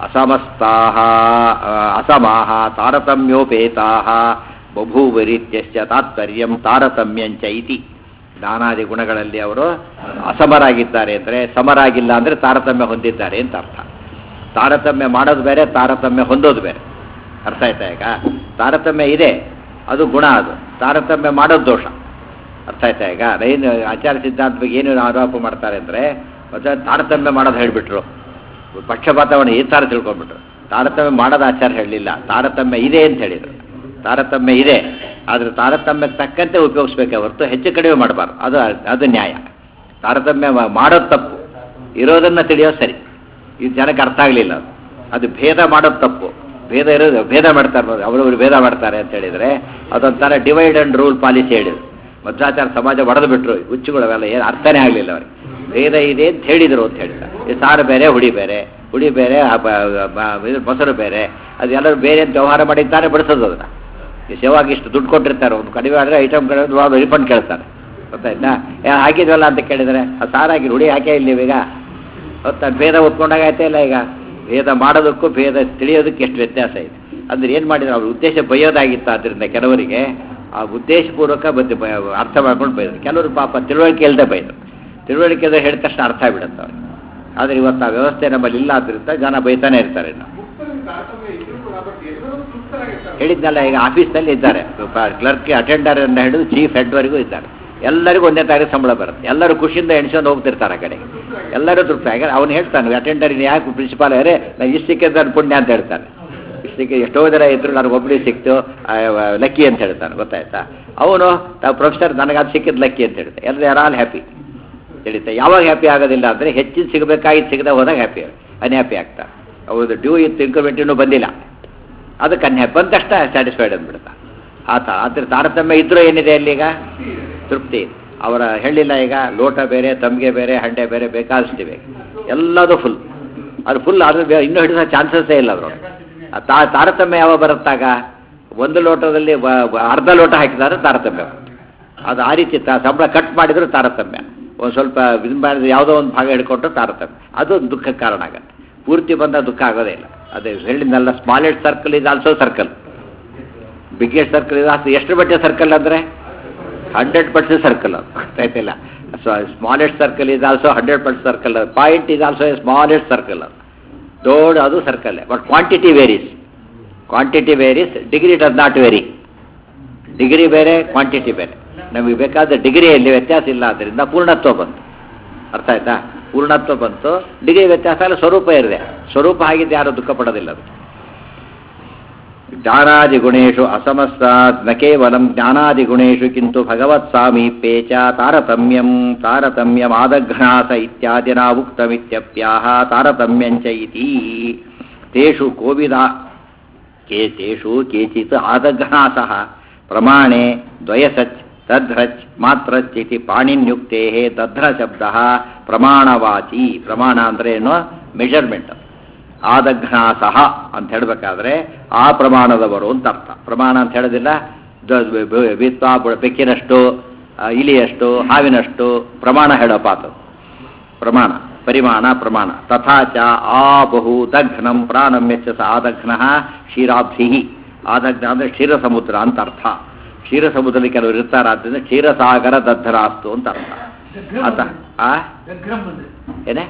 ಅಸಮಾಹ ತಾರತಮ್ಯೋಪೇತಾಃ ಬಭೂವರಿತ್ಯಶ್ಚ ತಾತ್ಪರ್ಯಂ ತಾರತಮ್ಯಂಚ ಇತಿ. ಜ್ಞಾನಾದಿ ಗುಣಗಳಲ್ಲಿ ಅವರು ಅಸಮರಾಗಿದ್ದಾರೆ ಅಂದರೆ, ಸಮರಾಗಿಲ್ಲ ಅಂದರೆ ತಾರತಮ್ಯ ಹೊಂದಿದ್ದಾರೆ ಅಂತ ಅರ್ಥ. ತಾರತಮ್ಯ ಮಾಡೋದು ಬೇರೆ, ತಾರತಮ್ಯ ಹೊಂದೋದು ಬೇರೆ. ಅರ್ಥ ಆಯ್ತಾ? ಈಗ ತಾರತಮ್ಯ ಇದೆ, ಅದು ಗುಣ, ಅದು ತಾರತಮ್ಯ ಮಾಡೋದು ದೋಷ. ಅರ್ಥ ಆಯ್ತಾ? ಈಗ ಏನು ಆಚಾರ ಸಿದ್ಧಾಂತ ಬಗ್ಗೆ ಏನು ಆರೋಪ ಮಾಡ್ತಾರೆ ಅಂದರೆ, ಮತ್ತೆ ತಾರತಮ್ಯ ಮಾಡೋದು ಹೇಳಿಬಿಟ್ರು, ಪಕ್ಷಪಾತವನ್ನು ಈ ಥರ ತಿಳ್ಕೊಂಡ್ಬಿಟ್ರು. ತಾರತಮ್ಯ ಮಾಡೋದು ಆಚಾರ ಹೇಳಲಿಲ್ಲ, ತಾರತಮ್ಯ ಇದೆ ಅಂತ ಹೇಳಿದರು. ತಾರತಮ್ಯ ಇದೆ, ಆದರೆ ತಾರತಮ್ಯಕ್ಕೆ ತಕ್ಕಂತೆ ಉಪಯೋಗಿಸ್ಬೇಕೆ ಹೊರತು ಹೆಚ್ಚು ಕಡಿಮೆ ಮಾಡಬಾರ್ದು. ಅದು ನ್ಯಾಯ. ತಾರತಮ್ಯ ಮಾಡೋದು ತಪ್ಪು, ಇರೋದನ್ನು ತಿಳಿಯೋದು ಸರಿ. ಇದು ಜನಕ್ಕೆ ಅರ್ಥ ಆಗಲಿಲ್ಲ. ಅದು ಭೇದ ಮಾಡೋದು ತಪ್ಪು. ಭೇದ ಮಾಡ್ತಾರೆ, ಅವರವರು ಭೇದ ಮಾಡ್ತಾರೆ ಅಂತ ಹೇಳಿದರೆ ಅದೊಂಥರ ಡಿವೈಡ್ ಆ್ಯಂಡ್ ರೂಲ್ ಪಾಲಿಸಿ ಹೇಳಿದರು. ಮಧ್ವಾಚಾರ ಸಮಾಜ ಒಡೆದು ಬಿಟ್ಟರು, ಹುಚ್ಚುಗಳು ಅವೆಲ್ಲ ಏನು ಅರ್ಥನೇ ಆಗಲಿಲ್ಲ ಅವ್ರಿಗೆ. ಭೇದ ಇದೆ ಅಂತ ಹೇಳಿದರು ಅಂತ ಹೇಳಿದ್ದಾರೆ. ಈ ಸಾರು ಬೇರೆ, ಹುಡಿ ಬೇರೆ ಮೊಸರು ಬೇರೆ, ಅದು ಎಲ್ಲರೂ ಬೇರೆ ಅಂತ ವ್ಯವಹಾರ ಮಾಡಿದ್ದಾರೆ, ಬಡಿಸೋದು ಅದನ್ನು. ಈ ಸೇವಾಗಿ ಇಷ್ಟು ದುಡ್ಡು ಕೊಟ್ಟಿರ್ತಾರೆ, ಒಂದು ಕಡಿಮೆ ಆದರೆ ಐಟಮ್ ರಿಫಂಡ್ ಕೇಳ್ತಾರೆ. ಗೊತ್ತಾಯ್ತಾ? ಹಾಕಿದ್ವಲ್ಲ ಅಂತ ಕೇಳಿದರೆ ಅದು ಸಾರಾಗಿ ಹುಡಿ ಹಾಕೇ ಇಲ್ಲ ನೀವೀಗ. ಗೊತ್ತಾ? ಭೇದ ಒಪ್ಕೊಂಡಾಗೈತೆ ಇಲ್ಲ. ಈಗ ಭೇದ ಮಾಡೋದಕ್ಕೂ ಭೇದ ತಿಳಿಯೋದಕ್ಕೆ ಎಷ್ಟು ವ್ಯತ್ಯಾಸ ಇದೆ. ಅಂದರೆ ಏನು ಮಾಡಿದ್ರು, ಅವ್ರ ಉದ್ದೇಶ ಬೈಯೋದಾಗಿತ್ತು. ಆದ್ದರಿಂದ ಕೆಲವರಿಗೆ ಆ ಉದ್ದೇಶಪೂರ್ವಕ ಅರ್ಥ ಮಾಡ್ಕೊಂಡು ಬೈದರು. ಕೆಲವರು ಪಾಪ ತಿಳುವಳಿಕೆ ಇಲ್ಲದೆ ಬೈದರು. ತಿಳುವಳಿಕೆ ಇಲ್ಲದೆ ಹೇಳಿದ ತಕ್ಷಣ ಅರ್ಥ ಆಗಿಬಿಡುತ್ತೆ ಅವ್ರಿಗೆ. ಆದರೆ ಇವತ್ತು ಆ ವ್ಯವಸ್ಥೆ ನಮ್ಮಲ್ಲಿ ಇಲ್ಲ, ಆದ್ದರಿಂದ ಜನ ಬೈತಾನೆ ಇರ್ತಾರೆ. ನಾವು ಹೇಳಿದ್ನಲ್ಲ, ಈಗ ಆಫೀಸ್ನಲ್ಲಿ ಇದ್ದಾರೆ, ಕ್ಲರ್ಕ್ ಅಟೆಂಡರ್ ಅಂತ ಹಿಡಿದು ಚೀಫ್ ಹೆಡ್ವರೆಗೂ ಇದ್ದಾರೆ. ಎಲ್ಲರಿಗೂ ಒಂದೇ ತಾರೀಕು ಸಂಬಳ ಬರುತ್ತೆ. ಎಲ್ಲರೂ ಖುಷಿಯಿಂದ ಎಣಿಸ್ಕೊಂಡು ಹೋಗ್ತಿರ್ತಾರೆ ಆ ಕಡೆಗೆ. ಎಲ್ಲರೂ ತೃಪ್ತಿ ಆಗ ಅವನು ಹೇಳ್ತಾನೆ, ಅಟೆಂಡರ್ ಯಾಕೆ ಪ್ರಿನ್ಸಿಪಾಲ್ ಅವರೇ ನಾನು ಇಷ್ಟು ಸಿಕ್ಕಿದ್ದು ಪುಣ್ಯ ಅಂತ ಹೇಳ್ತಾನೆ. ಇಷ್ಟಕ್ಕೆ ಎಷ್ಟೋ ಜನ ಇದ್ರು, ನನಗೆ ಒಬ್ಬರಿಗೆ ಸಿಕ್ತು ಲಕ್ಕಿ ಅಂತ ಹೇಳ್ತಾನೆ. ಗೊತ್ತಾಯ್ತಾ? ಅವನು ತಾವು ಪ್ರೊಫೆಸರ್ ನನಗೆ ಅದು ಸಿಕ್ಕಿದ್ದು ಲಕ್ಕಿ ಅಂತ ಹೇಳ್ತಾರೆ. ಎಲ್ಲರೂ ಯಾರು ಹ್ಯಾಪಿ ತಿಳಿತಾ. ಯಾವಾಗ ಹ್ಯಾಪಿ ಆಗೋದಿಲ್ಲ ಅಂದರೆ ಹೆಚ್ಚಿನ ಸಿಗಬೇಕಾಗಿದ್ದು ಸಿಗದೆ ಹೋದಾಗ ಹ್ಯಾಪಿ, ಅನ್ಹ್ಯಾಪಿ ಆಗ್ತಾರೆ. ಅವ್ರದ್ದು ಡ್ಯೂ ಇತ್ತು, ಇನ್ಕ್ರಿಮೆಂಟ್ ಇನ್ನೂ ಬಂದಿಲ್ಲ, ಅದಕ್ಕೆ ಅನ್ಹ್ಯಾಪಿ ಬಂದಷ್ಟ ಸ್ಯಾಟಿಸ್ಫೈಡ್ ಅಂದ್ಬಿಡ್ತಾ ಆದರೆ ತಾರತಮ್ಯ ಇದ್ರೂ ಏನಿದೆ ಅಲ್ಲಿಗ ತೃಪ್ತಿ. ಅವರ ಹೇಳಿಲ್ಲ, ಈಗ ಲೋಟ ಬೇರೆ, ತಮ್ಗೆ ಬೇರೆ, ಹಂಡೆ ಬೇರೆ, ಬೇಕಾದಷ್ಟಿವೆ, ಎಲ್ಲದೂ ಫುಲ್. ಅದು ಫುಲ್ ಆದರೆ ಇನ್ನೂ ಹಿಡಿಸೋ ಚಾನ್ಸಸ್ಸೇ ಇಲ್ಲ ಅದರೊಳಗೆ. ತಾರತಮ್ಯ ಯಾವಾಗ ಬರುತ್ತಾಗ, ಒಂದು ಲೋಟದಲ್ಲಿ ಅರ್ಧ ಲೋಟ ಹಾಕಿದ್ರೆ ತಾರತಮ್ಯ. ಅದು ಆ ರೀತಿ ಸಂಬಳ ಕಟ್ ಮಾಡಿದ್ರು ತಾರತಮ್ಯ. ಒಂದು ಸ್ವಲ್ಪ ಇದು ಮಾಡಿದ್ರೆ ಯಾವುದೋ ಒಂದು ಭಾಗ ಹಿಡ್ಕೊಟ್ರು ತಾರತಮ್ಯ. ಅದು ದುಃಖಕ್ಕೆ ಕಾರಣ ಆಗುತ್ತೆ. ಪೂರ್ತಿ ಬಂದ ದುಃಖ ಆಗೋದೇ ಇಲ್ಲ. ಅದೇ ಹೇಳಿದ್ನಲ್ಲ, ಸ್ಮಾಲೆಸ್ಟ್ ಸರ್ಕಲ್ ಇದು ಆಲ್ಸೋ ಸರ್ಕಲ್, ಬಿಗ್ಗೆಸ್ಟ್ ಸರ್ಕಲ್ ಇದು. ಎಷ್ಟು ಮಟ್ಟಿಗೆ ಸರ್ಕಲ್ ಅಂದರೆ 100% ಸರ್ಕಲ್. ಅದು ಗೊತ್ತಾಯ್ತಿಲ್ಲ. ಸ್ಮಾಲೆಸ್ಟ್ ಸರ್ಕಲ್ ಇದು ಆಲ್ಸೋ 100% ಸರ್ಕಲ್. ಪಾಯಿಂಟ್ ಇದು ಆಲ್ಸೋ ಸ್ಮಾಲೆಸ್ಟ್ ಸರ್ಕಲ್. ಅದು ದೊಡ್ಡ ಅದು ಸರ್ಕಲ್ಲೇ, but quantity varies, degree does not vary. Degree ಬೇರೆ, ಕ್ವಾಂಟಿಟಿ ಬೇರೆ. ನಮಗೆ ಬೇಕಾದ ಡಿಗ್ರಿಯಲ್ಲಿ ವ್ಯತ್ಯಾಸ ಇಲ್ಲ, ಆದ್ದರಿಂದ ಪೂರ್ಣತ್ವ ಬಂತು. ಅರ್ಥ ಆಯ್ತಾ? ಪೂರ್ಣತ್ವ ಬಂತು, ಡಿಗ್ರಿ ವ್ಯತ್ಯಾಸ ಅಲ್ಲ, ಸ್ವರೂಪ ಇರಿದೆ. ಸ್ವರೂಪ ಆಗಿದ್ದು ಯಾರು ದುಃಖ ಪಡೋದಿಲ್ಲ ಅದು. ಜ್ಞಾನಾದಿಗುಣೇಶು ಅಸಮಸ್ತಾತ್ ನ ಕೇವಲಂ ಜ್ಞಾನಾದಿಗುಣೇಶು ಕಿಂತು ಭಗವತ್ ಸಾಮೀಪ್ಯೇ ಚ ತಾರತಮ್ಯಂ ಆದಘ್ನಾಸ ಇತ್ಯಾದಿನ ಉಕ್ತಮಿತ್ಯಪ್ಯಾಹ ತಾರತಮ್ಯಂಚ ಇತಿ. ತೇಷು ತೇಷು ಕೇಚಿತ್ ಆದಘ್ನಾಸಃ ಪ್ರಮಾಣೆ ದ್ವಯಸಚ್ ತದ್ರಚ್ ಮಾತ್ರಚ್ ಇತಿ ಪಾಣಿನ್ಯುಕ್ತೇ ದಧ್ರ ಶಬ್ದ ಪ್ರಮಾಣವಾಚಿ. ಪ್ರಮಾಣ ಅಂದರೆ ಏನು? ಮೆಷರ್ಮೆಂಟ್. ಆದಘ್ನಾಸಃ ಅಂತ ಹೇಳಬೇಕಾದ್ರೆ ಆ ಪ್ರಮಾಣದವರು ಅಂತ ಅರ್ಥ. ಪ್ರಮಾಣ ಅಂತ ಹೇಳೋದಿಲ್ಲ ಬೆಕ್ಕಿನಷ್ಟು, ಇಲಿಯಷ್ಟು, ಹಾವಿನಷ್ಟು ಪ್ರಮಾಣ ಹೇಳೋಪಾತ. ಪ್ರಮಾಣ, ಪರಿಮಾಣ, ಪ್ರಮಾಣ. ತಥಾಚ ಆ ಬಹು ದಘ್ನಂ ಪ್ರಾಣಂ ಯಚ್ಚ ಆದಘ್ನ ಕ್ಷೀರಾಬ್ಧಿ. ಆದಘ್ನ ಅಂದರೆ ಕ್ಷೀರ ಸಮುದ್ರ ಅಂತ ಅರ್ಥ. ಕ್ಷೀರ ಸಮುದ್ರದಲ್ಲಿ ಕೆಲವರು ಇರ್ತಾರಾದ್ರಿಂದ ಕ್ಷೀರಸಾಗರ ದಧ್ರಾಸ್ತು ಅಂತ ಅರ್ಥ. ಆತ ಏನೇ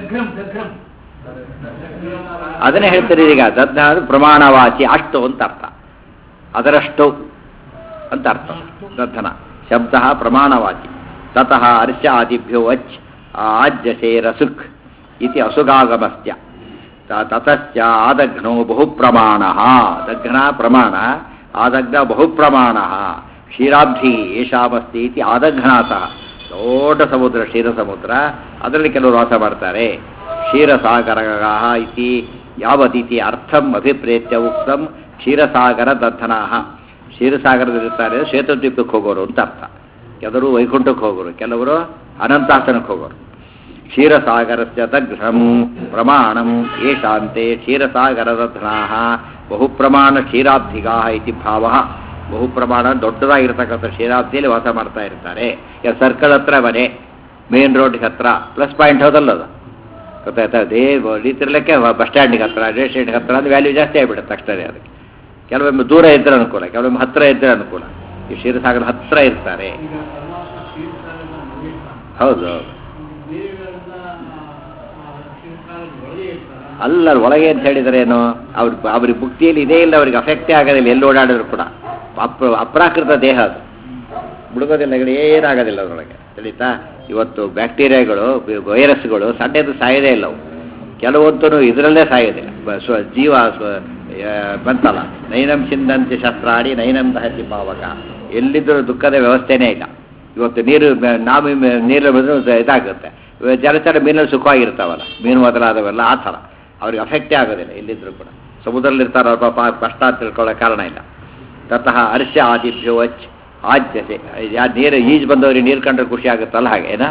ಅದನ್ನೇ ಹೇಳ್ತಾರೆ ಈಗ. ದಧ್ನ ಪ್ರಮಾಣವಾಚಿ, ಅಷ್ಟು ಅಂತ ಅರ್ಥ. ಅದರಷ್ಟು ಅಂತ ಅರ್ಥ ದಧ್ನ ಶಬ್ದ ಪ್ರಮಾಣವಾಚಿ. ತತಃ ಅರ್ಚಾದಿಭ್ಯೋ ಅಚ್ ಆಜ್ಯಸೆ ರಸುಕ್ ಇತಿ ಅಸುಗಾಗಮಸ್ತ್ಯ. ತತಶ್ಚ ಆದಘ್ನೋ ಬಹುಪ್ರಮಾಣ. ದಘ್ನ ಪ್ರಮಾಣ, ಆದಘ್ನ ಬಹುಪ್ರಮಾಣ. ಕ್ಷೀರಾಬ್ಧಿ ಏಷಾಮಸ್ತಿ ಇತಿ ಆದಘ್ನಾಸಃ. ದೊಡ್ಡ ಸಮುದ್ರ, ಕ್ಷೀರ ಸಮುದ್ರ, ಅದರಲ್ಲಿ ಕೆಲವರು ವಾಸ ಮಾಡ್ತಾರೆ. ಕ್ಷೀರಸಾಗರ ಇತಿ ಯಾವದಿತಿ ಅರ್ಥಂ ಅಭಿಪ್ರೇತ್ಯ ಉಕ್ತಂ ಕ್ಷೀರಸಾಗರ ದಧನಾಃ. ಕ್ಷೀರಸಾಗರದಲ್ಲಿರ್ತಾರೆ, ಶ್ವೇತದ್ವೀಪಕ್ಕೆ ಹೋಗೋರು ಅಂತ ಅರ್ಥ. ಕೆಲವರು ವೈಕುಂಠಕ್ಕೆ ಹೋಗೋರು, ಕೆಲವರು ಅನಂತಾಸನಕ್ಕೆ ಹೋಗೋರು. ಕ್ಷೀರಸಾಗರಸ್ಯ ದಘ್ನಂ ಪ್ರಮಾಣಂ ಏಷಾಂತೆ ಕ್ಷೀರಸಾಗರ ದಧನಾಃ ಬಹುಪ್ರಮಾಣ ಕ್ಷೀರಾಬ್ಧಿಗಾ ಇತಿ ಭಾವಃ. ಬಹುಪ್ರಮಾಣ ದೊಡ್ಡದಾಗಿರ್ತಕ್ಕಂಥ ಕ್ಷೀರಾಬ್ಧಿಯಲ್ಲಿ ವಾಸ ಮಾಡ್ತಾ ಇರ್ತಾರೆ. ಸರ್ಕಲ್ ಹತ್ರ ಮನೆ, ಮೇನ್ ರೋಡ್ಗೆ ಹತ್ರ, ಪ್ಲಸ್ ಪಾಯಿಂಟ್ ಹೌದಲ್ಲದು ಗೊತ್ತಾಯ್ತಾ? ಅದೇ ರೀತಿರ್ಲಿಕ್ಕೆ ಬಸ್ ಸ್ಟ್ಯಾಂಡಿಗೆ ಹತ್ರ, ರೈಲ್ವೆ ಸ್ಟೇಷನ್ಗೆ ಹತ್ರ ಅಂದ್ರೆ ವ್ಯಾಲ್ಯೂ ಜಾಸ್ತಿ ಆಗಿಬಿಡುತ್ತೆ ತಕ್ಷಣ ಅದಕ್ಕೆ. ಕೆಲವೊಮ್ಮೆ ದೂರ ಇದ್ದರೆ ಅನುಕೂಲ, ಕೆಲವೊಮ್ಮೆ ಹತ್ತಿರ ಇದ್ದರೆ ಅನುಕೂಲ. ಈ ಕ್ಷೀರಸಾಗರ ಹತ್ತಿರ ಇರ್ತಾರೆ. ಹೌದು ಅಲ್ಲ, ಒಳಗೆ ಅಂತ ಹೇಳಿದರೆ ಏನು, ಅವ್ರಿಗೆ ಭುಕ್ತಿಯಲ್ಲಿ ಇದೇ ಇಲ್ಲ, ಅವ್ರಿಗೆ ಅಫೆಕ್ಟೇ ಆಗೋದಿಲ್ಲ ಎಲ್ಲಿ ಓಡಾಡಿದ್ರು ಕೂಡ. ಅಪ್ರಾಕೃತ ದೇಹ ಅದು, ಬಿಡುಗೋದಿಲ್ಲ, ಏನಾಗೋದಿಲ್ಲ ಅದರೊಳಗೆ. ತಿಳಿತಾ? ಇವತ್ತು ಬ್ಯಾಕ್ಟೀರಿಯಾಗಳು, ವೈರಸ್ಗಳು ಸಣ್ಣದು ಸಾಯೋದೇ ಇಲ್ಲ ಅವು. ಕೆಲವೊಂದು ಇದರಲ್ಲೇ ಸಾಯೋದಿಲ್ಲ. ಜೀವ ಬಂತಲ್ಲ, ನೈನಂ ಚಿಂದಂತೆ ಶಸ್ತ್ರಾಡಿ ನೈನಂ ದಹತಿ ಪಾವಕ. ಎಲ್ಲಿದ್ದರೂ ದುಃಖದ ವ್ಯವಸ್ಥೆನೇ ಇಲ್ಲ. ಇವತ್ತು ನೀರು ನೀರು ಬಂದರೂ ಇದಾಗುತ್ತೆ. ಜಲಚರ ಮೀನಲ್ಲಿ ಸುಖವಾಗಿರ್ತಾವಲ್ಲ, ಮೀನು ಮೊದಲಾದವೆಲ್ಲ ಆ ಥರ ಅವ್ರಿಗೆ ಅಫೆಕ್ಟೇ ಆಗೋದಿಲ್ಲ ಎಲ್ಲಿದ್ದರೂ ಕೂಡ. ಸಮುದ್ರದಲ್ಲಿರ್ತಾರೋ ಪಾಪ ಕಷ್ಟ ತಿಳ್ಕೊಳ್ಳೋ ಕಾರಣ ಇಲ್ಲ. ತತಃ ಅರ್ಶ್ಯ ಆದಿಭ್ಯೋ ಅಚ್ ಆಜ್ಯತೆ. ಯಾರು ನೀರು ಈಜು ಬಂದವ್ರಿಗೆ ನೀರು ಕಂಡ್ರೆ ಖುಷಿ ಆಗುತ್ತಲ್ಲ, ಹಾಗೆ ಏನಾ?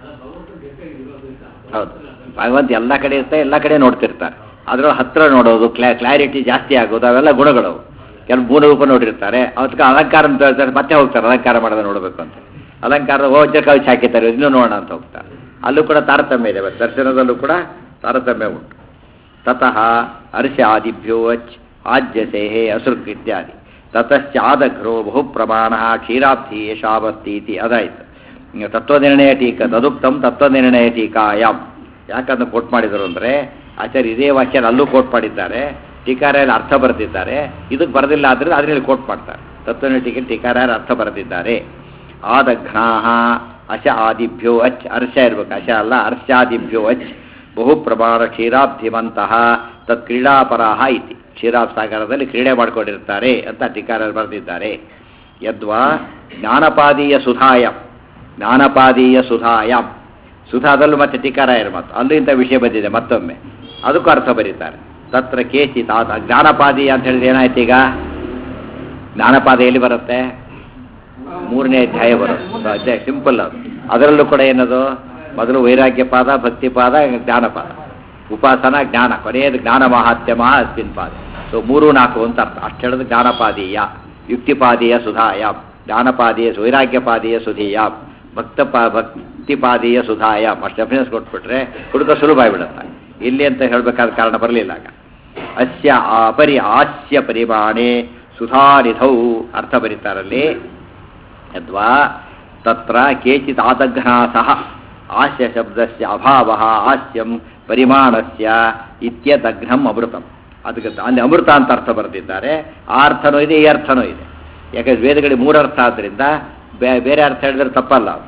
ಹೌದು, ಭಗವಂತ ಎಲ್ಲ ಕಡೆ ಇರ್ತಾರೆ, ಎಲ್ಲ ಕಡೆ ನೋಡ್ತಿರ್ತಾರೆ. ಅದರ ಹತ್ತಿರ ನೋಡೋದು, ಕ್ಲಾರಿಟಿ ಜಾಸ್ತಿ ಆಗೋದು, ಅವೆಲ್ಲ ಗುಣಗಳು. ಕೆಲವು ಮೂಲರೂಪ ನೋಡಿರ್ತಾರೆ, ಅದಕ್ಕೆ ಅಲಂಕಾರ ಅಂತ ಹೇಳ್ತಾರೆ, ಮತ್ತೆ ಹೋಗ್ತಾರೆ ಅಲಂಕಾರ ಮಾಡೋದು ನೋಡಬೇಕು ಅಂತ. ಅಲಂಕಾರ ಕವಿಚ್ ಹಾಕಿದ್ದಾರೆ, ಇನ್ನೂ ನೋಡೋಣ ಅಂತ ಹೋಗ್ತಾರೆ. ಅಲ್ಲೂ ಕೂಡ ತಾರತಮ್ಯ ಇದೆ, ದರ್ಶನದಲ್ಲೂ ಕೂಡ ತಾರತಮ್ಯ ಉಂಟು. ತತಃ ಅರ್ಶ್ಯ ಆದಿಭ್ಯೋ ಅಚ್ ಆಜ್ಯಸೇಹೇ ಅಸುರ್ಕ್ ಇತ್ಯಾದಿ. ತತಶ್ಚ ಆದಘ್ರೋ ಬಹುಪ್ರಮಾಣ ಕ್ಷೀರಾಬ್ಧಿ ಏಷಾವಸ್ತಿ ಇತಿ. ಅದಾಯಿತು ತತ್ವನಿರ್ಣಯ ಟೀಕ. ತದುಕ್ತಂ ತತ್ವನಿರ್ಣಯ ಟೀಕಾಯಾಮ್. ಯಾಕಂದ್ರೆ ಕೋಟ್ ಮಾಡಿದರು ಅಂದರೆ ಆಚಾರ್ಯ ಇದೇ ವಾಕ್ಯನ ಅಲ್ಲೂ ಕೋಟ್ ಮಾಡಿದ್ದಾರೆ, ಟೀಕಾರಾಯರು ಅರ್ಥ ಬರೆದಿದ್ದಾರೆ. ಇದಕ್ಕೆ ಬರೆದಿಲ್ಲ ಆದರೆ ಅದರಲ್ಲಿ ಕೋಟ್ ಮಾಡ್ತಾರೆ. ತತ್ವನಿರ್ಣಯ ಟೀಕೆ ಟೀಕಾರಾಯರು ಅರ್ಥ ಬರೆದಿದ್ದಾರೆ. ಆದಘ್ನಾಃ ಅಶ ಆದಿಭ್ಯೋ ಅಚ್. ಅರ್ಶ ಇರ್ಬೇಕು, ಅಶ ಅಲ್ಲ, ಅರ್ಶ್ಯಾದಿಭ್ಯೋ ಅಚ್ ಬಹುಪ್ರಮಾಣ ಕ್ಷೀರಾಬ್ಧಿವಂತಹ ತತ್ ಕ್ರೀಡಾಪರಾಹ ಇತಿ. ಕ್ಷೀರಾಬ್ ಸಾಗರದಲ್ಲಿ ಕ್ರೀಡೆ ಮಾಡಿಕೊಂಡಿರ್ತಾರೆ ಅಂತ ಟೀಕಾರಾಯರು ಬರೆದಿದ್ದಾರೆ. ಯದ್ವಾ ಜ್ಞಾನಪಾದೀಯ ಸುಧಾಯಂ. ಜ್ಞಾನಪಾದೀಯ ಸುಧಾಯಂ, ಸುಧಾದಲ್ಲೂ ಮತ್ತೆ ಟೀಕಾರಾಯರು ಮತ್ತು ಅಲ್ಲೂ ಇಂಥ ವಿಷಯ ಬಂದಿದೆ ಮತ್ತೊಮ್ಮೆ, ಅದಕ್ಕೂ ಅರ್ಥ ಬರೀತಾರೆ. ತತ್ರ ಕೇಚಿತ್ ಆತ. ಜ್ಞಾನಪಾದೀಯ ಅಂತ ಹೇಳಿದ್ರೆ ಏನಾಯ್ತು ಈಗ? ಜ್ಞಾನಪಾದ ಎಲ್ಲಿ ಬರುತ್ತೆ? 3ನೇ ಅಧ್ಯಾಯ ಬರುತ್ತೆ. ಅಧ್ಯಾಯ ಸಿಂಪಲ್ ಅದು. ಅದರಲ್ಲೂ ಕೂಡ ಏನದು? ಮೊದಲು ವೈರಾಗ್ಯಪಾದ, ಭಕ್ತಿಪಾದ, ಜ್ಞಾನಪಾದ, ಉಪಾಸನ, ಜ್ಞಾನ, ಕೊನೆಯದು ಜ್ಞಾನ ಮಹಾತ್ಮ್ಯ ಅಸ್ಮಿನ್ ಪಾದ. ಸೊ 3, 4 ಅಂತ ಅರ್ಥ. ಅಷ್ಟು ಹೇಳಿದ್ರೆ ಜ್ಞಾನಪಾದೀಯ, ಯುಕ್ತಿಪಾದೀಯ ಸುಧಾಯಾಮ್, ಜ್ಞಾನಪಾದೀಯ ವೈರಾಗ್ಯಪಾದೀಯ ಸುಧೀಯಾಮ್, ಭಕ್ತಿಪಾದೀಯ ಸುಧಾಯಾಮ್. ಅಷ್ಟು ಡೆಫಿನೆನ್ಸ್ ಕೊಟ್ಬಿಟ್ರೆ ಹುಡುಗ ಸುಲಭ ಆಗಿಬಿಡುತ್ತೆ. ಇಲ್ಲಿ ಅಂತ ಹೇಳಬೇಕಾದ ಕಾರಣ ಬರಲಿಲ್ಲ. ಆಗ ಅಸ್ಯ ಹಾಸ್ಯ ಪರಿಮಾಣೆ ಸುಧಾನಿಧೌ ಅರ್ಥ ಬರೀತಾರಲ್ಲಿ. ಯದ್ವಾ ತತ್ರ ಕೇಚಿತ್ ಆದಘ್ನಾಸಃ ಹಾಸ್ಯ ಶಬ್ದಸ್ಯ ಅಭಾವಃ ಹಾಸ್ಯಂ ಪರಿಮಾಣಸ್ಯ ಇತ್ಯದಘ್ನಂ ಅಮೃತಂ. ಅದಕ್ಕೆ ಅಲ್ಲಿ ಅಮೃತ ಅಂತ ಅರ್ಥ ಬರೆದಿದ್ದಾರೆ. ಆ ಅರ್ಥನೂ ಇದೆ, ಈ ಅರ್ಥನೂ ಇದೆ. ಯಾಕಂದರೆ ವೇದಗಳಿಗೆ 3 ಅರ್ಥ ಆದ್ದರಿಂದ ಬೇರೆ ಅರ್ಥ ಹೇಳಿದ್ರೆ ತಪ್ಪಲ್ಲ.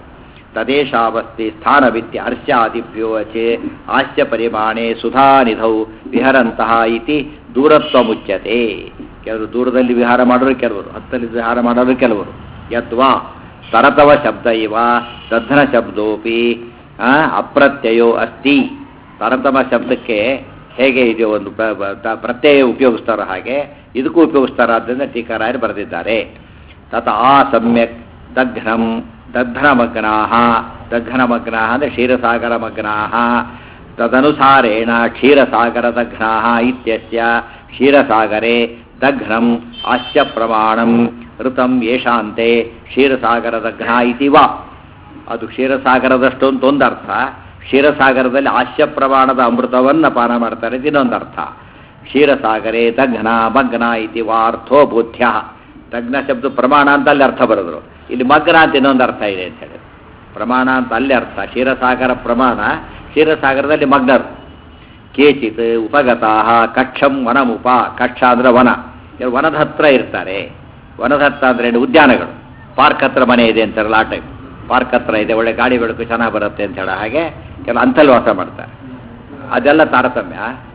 ತದೇಶಾವಸ್ತಿ ಸ್ಥಾನವಿತ್ಯ ಹರ್ಷ್ಯಾದಿಭ್ಯೋ ಅಚೆ ಹಾಸ್ಯ ಪರಿಮಾಣೆ ಸುಧಾನಿಧೌ ವಿಹರಂತಹ ಇತಿ ದೂರತ್ವ ಮುಚ್ಯತೆ. ಕೆಲವರು ದೂರದಲ್ಲಿ ವಿಹಾರ ಮಾಡೋರು, ಕೆಲವರು ಹತ್ತಲ್ಲಿ ವಿಹಾರ ಮಾಡೋರು, ಕೆಲವರು ಯತ್ವಾ ತರತವ ಶಬ್ದ ಇವ ದಧ್ನ ಶಬ್ದೋಪಿ ಅಪ್ರತ್ಯಯೋ ಅಸ್ತಿ. ತರತಮ ಶಬ್ದಕ್ಕೆ ಹೇಗೆ ಇದೆಯೋ ಒಂದು ಪ್ರತ್ಯಯ ಉಪಯೋಗಿಸ್ತಾರೋ ಹಾಗೆ ಇದಕ್ಕೂ ಉಪಯೋಗಿಸ್ತಾರ. ಆದ್ದರಿಂದ ಟೀಕಾರಾಯರು ಬರೆದಿದ್ದಾರೆ. ತತ ಆ ಸಮ್ಯಕ್ ದಘ್ನಂ ದಗ್ಧನಮಗ್ನಾಃ. ದಗ್ಧನಮಗ್ನಾಃ ಅಂದರೆ ಕ್ಷೀರಸಾಗರಮಗ್ನಾಃ. ತದನುಸಾರೇಣ ಕ್ಷೀರಸಾಗರದಘ್ನಾಃ ಇತ್ಯಸ್ಯ ಕ್ಷೀರಸಾಗರೆ ದಘ್ನಂ ಆಸ್ಯ ಪ್ರಮಾಣಂ ಋತಂ ಯೇಷಾಂತೆ ಕ್ಷೀರಸಾಗರದಘ್ನ ಇತಿ ವಾ. ಅದು ಕ್ಷೀರಸಾಗರದಷ್ಟು ಅಂತ ಒಂದರ್ಥ. ಕ್ಷೀರಸಾಗರದಲ್ಲಿ ಆಸ್ಯ ಪ್ರಮಾಣದ ಅಮೃತವನ್ನು ಪಾನ ಮಾಡ್ತಾರೆ ಅಂತ ಇನ್ನೊಂದು ಅರ್ಥ. ಕ್ಷೀರಸಾಗರೆ ದಘ್ನ ಮಗ್ನ ಇತಿ ವಾರ್ಥೋ ಬುದ್ಧ್ಯ. ದಗ್ನ ಶಬ್ದ ಪ್ರಮಾಣ ಅಂತ ಅಲ್ಲಿ ಅರ್ಥ ಬರೆದ್ರು. ಇಲ್ಲಿ ಮಗ್ನ ಅಂತ ಇನ್ನೊಂದು ಅರ್ಥ ಇದೆ ಅಂತ ಹೇಳಿ. ಪ್ರಮಾಣ ಅಂತ ಅಲ್ಲಿ ಅರ್ಥ. ಕ್ಷೀರಸಾಗರ ಪ್ರಮಾಣ, ಕ್ಷೀರಸಾಗರದಲ್ಲಿ ಮಗ್ನರು. ಕೇಚಿತ್ ಉಪಗತಾಃ ಕಕ್ಷಂ ವನಮುಪ. ಕಕ್ಷ ಅಂದರೆ ವನ. ಇವರು ವನದ ಹತ್ರ ಇರ್ತಾರೆ. ವನದ ಹತ್ರ ಅಂದರೆ ಉದ್ಯಾನಗಳು. ಪಾರ್ಕ್ ಹತ್ರ ಮನೆ ಇದೆ ಅಂತಾರಲ್ಲ ಆ ಟೈಪ್. ಪಾರ್ಕ್ ಹತ್ರ ಇದೆ, ಒಳ್ಳೆ ಗಾಡಿ ಬೆಳಕು ಚೆನ್ನಾಗಿ ಬರುತ್ತೆ ಅಂತ ಹೇಳೋ ಹಾಗೆ ಕೆಲವು ಅಂತಲ್ಲಿ ವಾಸ ಮಾಡ್ತಾರೆ. ಅದೆಲ್ಲ ತಾರತಮ್ಯ.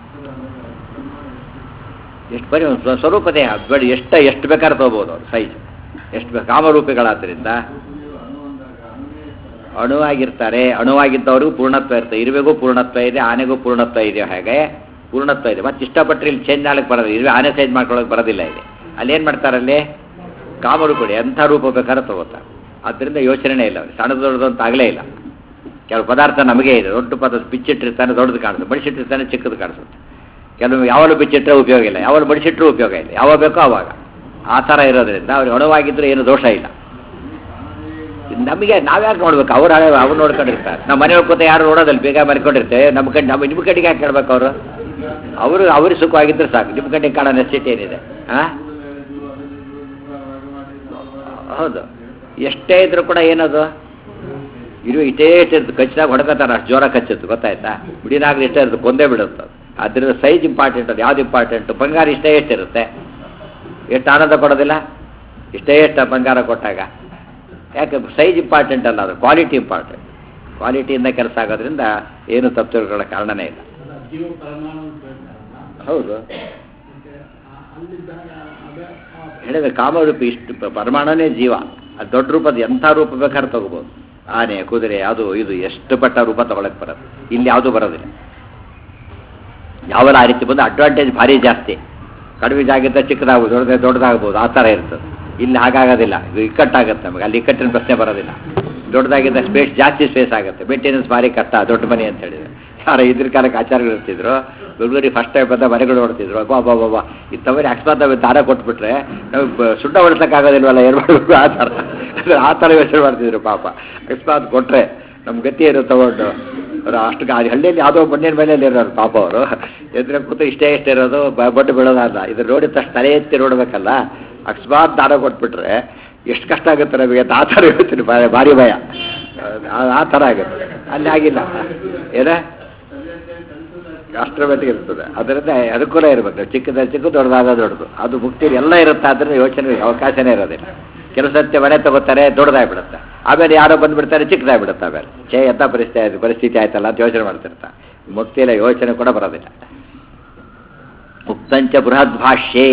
ಎಷ್ಟು ಬರೀ ಒಂದು ಸ್ವರೂಪದೇ ಬೆಳೆ ಎಷ್ಟು ಬೇಕಾದ್ರೆ ತೊಗೋಬೋದು ಅವ್ರು ಸೈಜ್. ಎಷ್ಟು ಬೇಕು ಕಾಮರೂಪಿಗಳಾದ್ದರಿಂದ ಅಣುವಾಗಿರ್ತಾರೆ. ಅಣುವಾಗಿದ್ದವ್ರಿಗೂ ಪೂರ್ಣತ್ವ ಇರ್ತದೆ. ಇರುವೆಗೂ ಪೂರ್ಣತ್ವ ಇದೆ, ಆನೆಗೂ ಪೂರ್ಣತ್ವ ಇದೆ. ಹಾಗೆ ಪೂರ್ಣತ್ವ ಇದೆ. ಮತ್ತು ಇಷ್ಟಪಟ್ಟರೆ ಇಲ್ಲಿ ಚೇಂಜ್ ಮಾಡಕ್ಕೆ ಬರೋದಿಲ್ಲ. ಇರುವೆ ಆನೆ ಚೇಂಜ್ ಮಾಡ್ಕೊಳ್ಳೋಕೆ ಬರೋದಿಲ್ಲ. ಇಲ್ಲಿ ಅಲ್ಲಿ ಏನು ಮಾಡ್ತಾರೆ, ಅಲ್ಲಿ ಕಾಮರೂಪಿಗಳು ಎಂಥ ರೂಪ ಬೇಕಾದ್ರೆ ತಗೋತಾರೆ. ಆದ್ದರಿಂದ ಯೋಚನೆ ಇಲ್ಲ. ಸಣ್ಣ ದೊಡ್ಡದು ಅಂತ ಆಗಲೇ ಇಲ್ಲ. ಕೆಲವು ಪದಾರ್ಥ ನಮಗೆ ಇದೆ. ದೊಡ್ಡ ಪದಾರ್ಥ ಬಿಚ್ಚಿಟ್ಟಿರ್ತಾನೆ ದೊಡ್ಡದು ಕಾಣಿಸುತ್ತೆ, ಬಡಿಸಿಟ್ಟಿರ್ತಾನೆ ಚಿಕ್ಕದು ಕಾಣಿಸುತ್ತೆ. ಕೆಲವು ಯಾವಾಗಲೂ ಬಿಚ್ಚಿಟ್ಟರೆ ಉಪಯೋಗ ಇಲ್ಲ, ಯಾವಾಗ ಬಡಿಸಿಟ್ಟರೂ ಉಪಯೋಗ ಇಲ್ಲ. ಯಾವಾಗ ಬೇಕೋ ಆವಾಗ. ಆ ಥರ ಇರೋದ್ರಿಂದ ಅವ್ರಿಗೆ ಅಣುವಾಗಿದ್ದರೂ ಏನು ದೋಷ ಇಲ್ಲ. ನಮಗೆ ನಾವ್ಯಾಕೆ ನೋಡ್ಬೇಕು? ಅವ್ರು ನೋಡ್ಕೊಂಡಿರ್ತಾರೆ. ನಮ್ಮ ಮನೆ ಹೋಗ್ಕೋತ ಯಾರು ನೋಡೋದಲ್ಲಿ ಬೇಗ ಮಲ್ಕೊಂಡಿರ್ತೇವೆ. ನಿಮ್ಮ ಕಡೆಗೆ ಯಾಕೆ ಕೇಳ್ಬೇಕು? ಅವ್ರಿಗೆ ಸುಖವಾಗಿದ್ದರೆ ಸಾಕು. ನಿಮ್ಮ ಕಡೆಗೆ ಕಾಣೋ ನೆಸಿಟಿ ಏನಿದೆ? ಹಾಂ, ಹೌದು. ಎಷ್ಟೇ ಇದ್ರೂ ಕೂಡ ಏನದು ಇರು ಇಷ್ಟೇ ಇಟ್ಟಿರ್ತದೆ. ಕಚ್ಚಿದಾಗ ಹೊಡ್ಕೋತಾರೆ, ಅಷ್ಟು ಜೋರ ಕಚ್ಚುತ್ತೆ. ಗೊತ್ತಾಯ್ತಾ? ಬಿಡಿನಾಗಲಿ ಇಷ್ಟೇ ಇರುತ್ತೆ, ಕೊಂದೇ ಬಿಡುತ್ತೆ. ಅದರಿಂದ ಸೈಜ್ ಇಂಪಾರ್ಟೆಂಟ್. ಅದು ಯಾವ್ದು ಇಂಪಾರ್ಟೆಂಟು? ಬಂಗಾರ ಇಷ್ಟೇ ಎಷ್ಟಿರುತ್ತೆ, ಎಷ್ಟು ಆನಂದ ಕೊಡೋದಿಲ್ಲ? ಇಷ್ಟೇ ಎಷ್ಟು ಬಂಗಾರ ಕೊಟ್ಟಾಗ. ಯಾಕೆ? ಸೈಜ್ ಇಂಪಾರ್ಟೆಂಟ್ ಅಲ್ಲ, ಅದು ಕ್ವಾಲಿಟಿ ಇಂಪಾರ್ಟೆಂಟ್. ಕ್ವಾಲಿಟಿಯಿಂದ ಕೆಲಸ ಆಗೋದ್ರಿಂದ ಏನು ತಪ್ಪುಗಳ ಕಾರಣನೇ ಇಲ್ಲ. ಹೌದು, ಹೇಳಿದ್ರೆ ಕಾಮರೂಪಿ ಇಷ್ಟು ಪರಮಾಣುನೇ ಜೀವ. ಅದು ದೊಡ್ಡ ರೂಪದ ಎಂಥ ರೂಪ ಬೇಕಾದ್ರೆ ತಗೋಬೋದು. ಆನೆ, ಕುದುರೆ, ಅದು ಇದು ಎಷ್ಟು ಪಟ್ಟ ರೂಪ ತಗೊಳಕ್ಕೆ ಬರೋದು. ಇಲ್ಲಿ ಯಾವುದೂ ಬರೋದಿಲ್ಲ. ಯಾವೆಲ್ಲ ಆ ರೀತಿ ಬಂದು ಅಡ್ವಾಂಟೇಜ್ ಭಾರಿ ಜಾಸ್ತಿ. ಕಡಿಮೆ ಜಾಗಿದ್ದ ಚಿಕ್ಕದಾಗ್ಬೋದು, ದೊಡ್ಡದಾಗ್ಬೋದು. ಆ ಥರ ಇರ್ತದೆ. ಇಲ್ಲಿ ಹಾಗಾಗೋದಿಲ್ಲ. ಇದು ಇಕ್ಕಟ್ಟಾಗುತ್ತೆ ನಮಗೆ. ಅಲ್ಲಿ ಇಕ್ಕಟ್ಟಿನ ಪ್ರಶ್ನೆ ಬರೋದಿಲ್ಲ. ದೊಡ್ಡದಾಗಿದ್ದ ಸ್ಪೇಸ್ ಜಾಸ್ತಿ ಸ್ಪೇಸ್ ಆಗುತ್ತೆ. ಮೇಂಟೆನೆನ್ಸ್ ಭಾರಿ ಕಷ್ಟ. ದೊಡ್ಡ ಮನೆ ಅಂತ ಹೇಳಿದ್ರೆ ಯಾರು ಇದ್ರ ಕಾಲಕ್ಕೆ ಆಚಾರಗಳು ಇರ್ತಿದ್ರು. ಬೆಂಗಳೂರಿಗೆ ಫಸ್ಟ್ ಟೈಮ್ ಬಂದ ಮನೆಗಳು ನೋಡ್ತಿದ್ರು. ಅಬ್ಬಾ ಇಂಥವರಿಗೆ ಅಕಸ್ಮಾತ್ ದಾರ ಕೊಟ್ಬಿಟ್ರೆ ನಾವು ಸುಣ್ಣ ಹೊಡ್ಸೋಕ್ಕಾಗೋದಿಲ್ವಲ್ಲ, ಏನು ಮಾಡಬೇಕು? ಆ ಥರ ಯೋಚನೆ ಮಾಡ್ತಿದ್ರು ಪಾಪ. ಅಕಸ್ಮಾತ್ ಕೊಟ್ಟರೆ ನಮ್ಮ ಗತಿ ಏನು ತಗೊಂಡು ಅವರು ಅಷ್ಟು ಹಳ್ಳಿಯಲ್ಲಿ ಯಾವುದೋ ಮಣ್ಣಿನ ಮೇಲೆ ಇರೋರು ಪಾಪ. ಅವರು ಎದುರು ಕೂತು ಇಷ್ಟೇ ಇರೋದು, ಬೊಟ್ಟು ಬೀಳೋದಲ್ಲ. ಇದು ನೋಡಿದ ತಕ್ಷಣ ತಲೆ ಎತ್ತಿ ನೋಡ್ಬೇಕಲ್ಲ. ಅಕಸ್ಮಾತ್ ದಾರ ಕೊಟ್ಬಿಟ್ರೆ ಎಷ್ಟು ಕಷ್ಟ ಆಗುತ್ತೆ ನಮಗೆ ಅಂತ ಆ ಥರ ಹೇಳ್ತೀನಿ. ಭಾರಿ ಭಯ. ಆ ಥರ ಆಗುತ್ತೆ. ಅಲ್ಲಿ ಆಗಿಲ್ಲ. ಏನೇ ಅಷ್ಟರ ಮಟ್ಟಿಗೆ ಇರ್ತದೆ. ಅದರಿಂದ ಅನುಕೂಲ ಇರಬೇಕು. ಚಿಕ್ಕ ದೊಡ್ಡದಾದ ದೊಡ್ಡದು. ಅದು ಮುಕ್ತಿ ಎಲ್ಲ ಇರುತ್ತೆ. ಆದ್ದರಿಂದ ಯೋಚನೆ ಅವಕಾಶನೇ ಇರೋದಿಲ್ಲ. ಕೆಲವು ಸತ್ಯ ಮನೆ ತಗೋತಾರೆ, ದೊಡ್ಡದಾಗ್ಬಿಡುತ್ತೆ. ಆಮೇಲೆ ಯಾರೋ ಬಂದುಬಿಡ್ತಾರೆ, ಚಿಕ್ಕದಾಗ್ಬಿಡುತ್ತೆ. ಆಮೇಲೆ ಎಂಥ ಪರಿಸ್ಥಿತಿ ಆಯ್ತಲ್ಲ ಅಂತ ಯೋಚನೆ ಮಾಡ್ತಿರ್ತಾರೆ. ಮುಕ್ತಿಯಲ್ಲಿ ಯೋಚನೆ ಕೂಡ ಬರೋದಿಲ್ಲ. ಉಕ್ತಂಚ ಬೃಹದ್ಭಾಷ್ಯೇ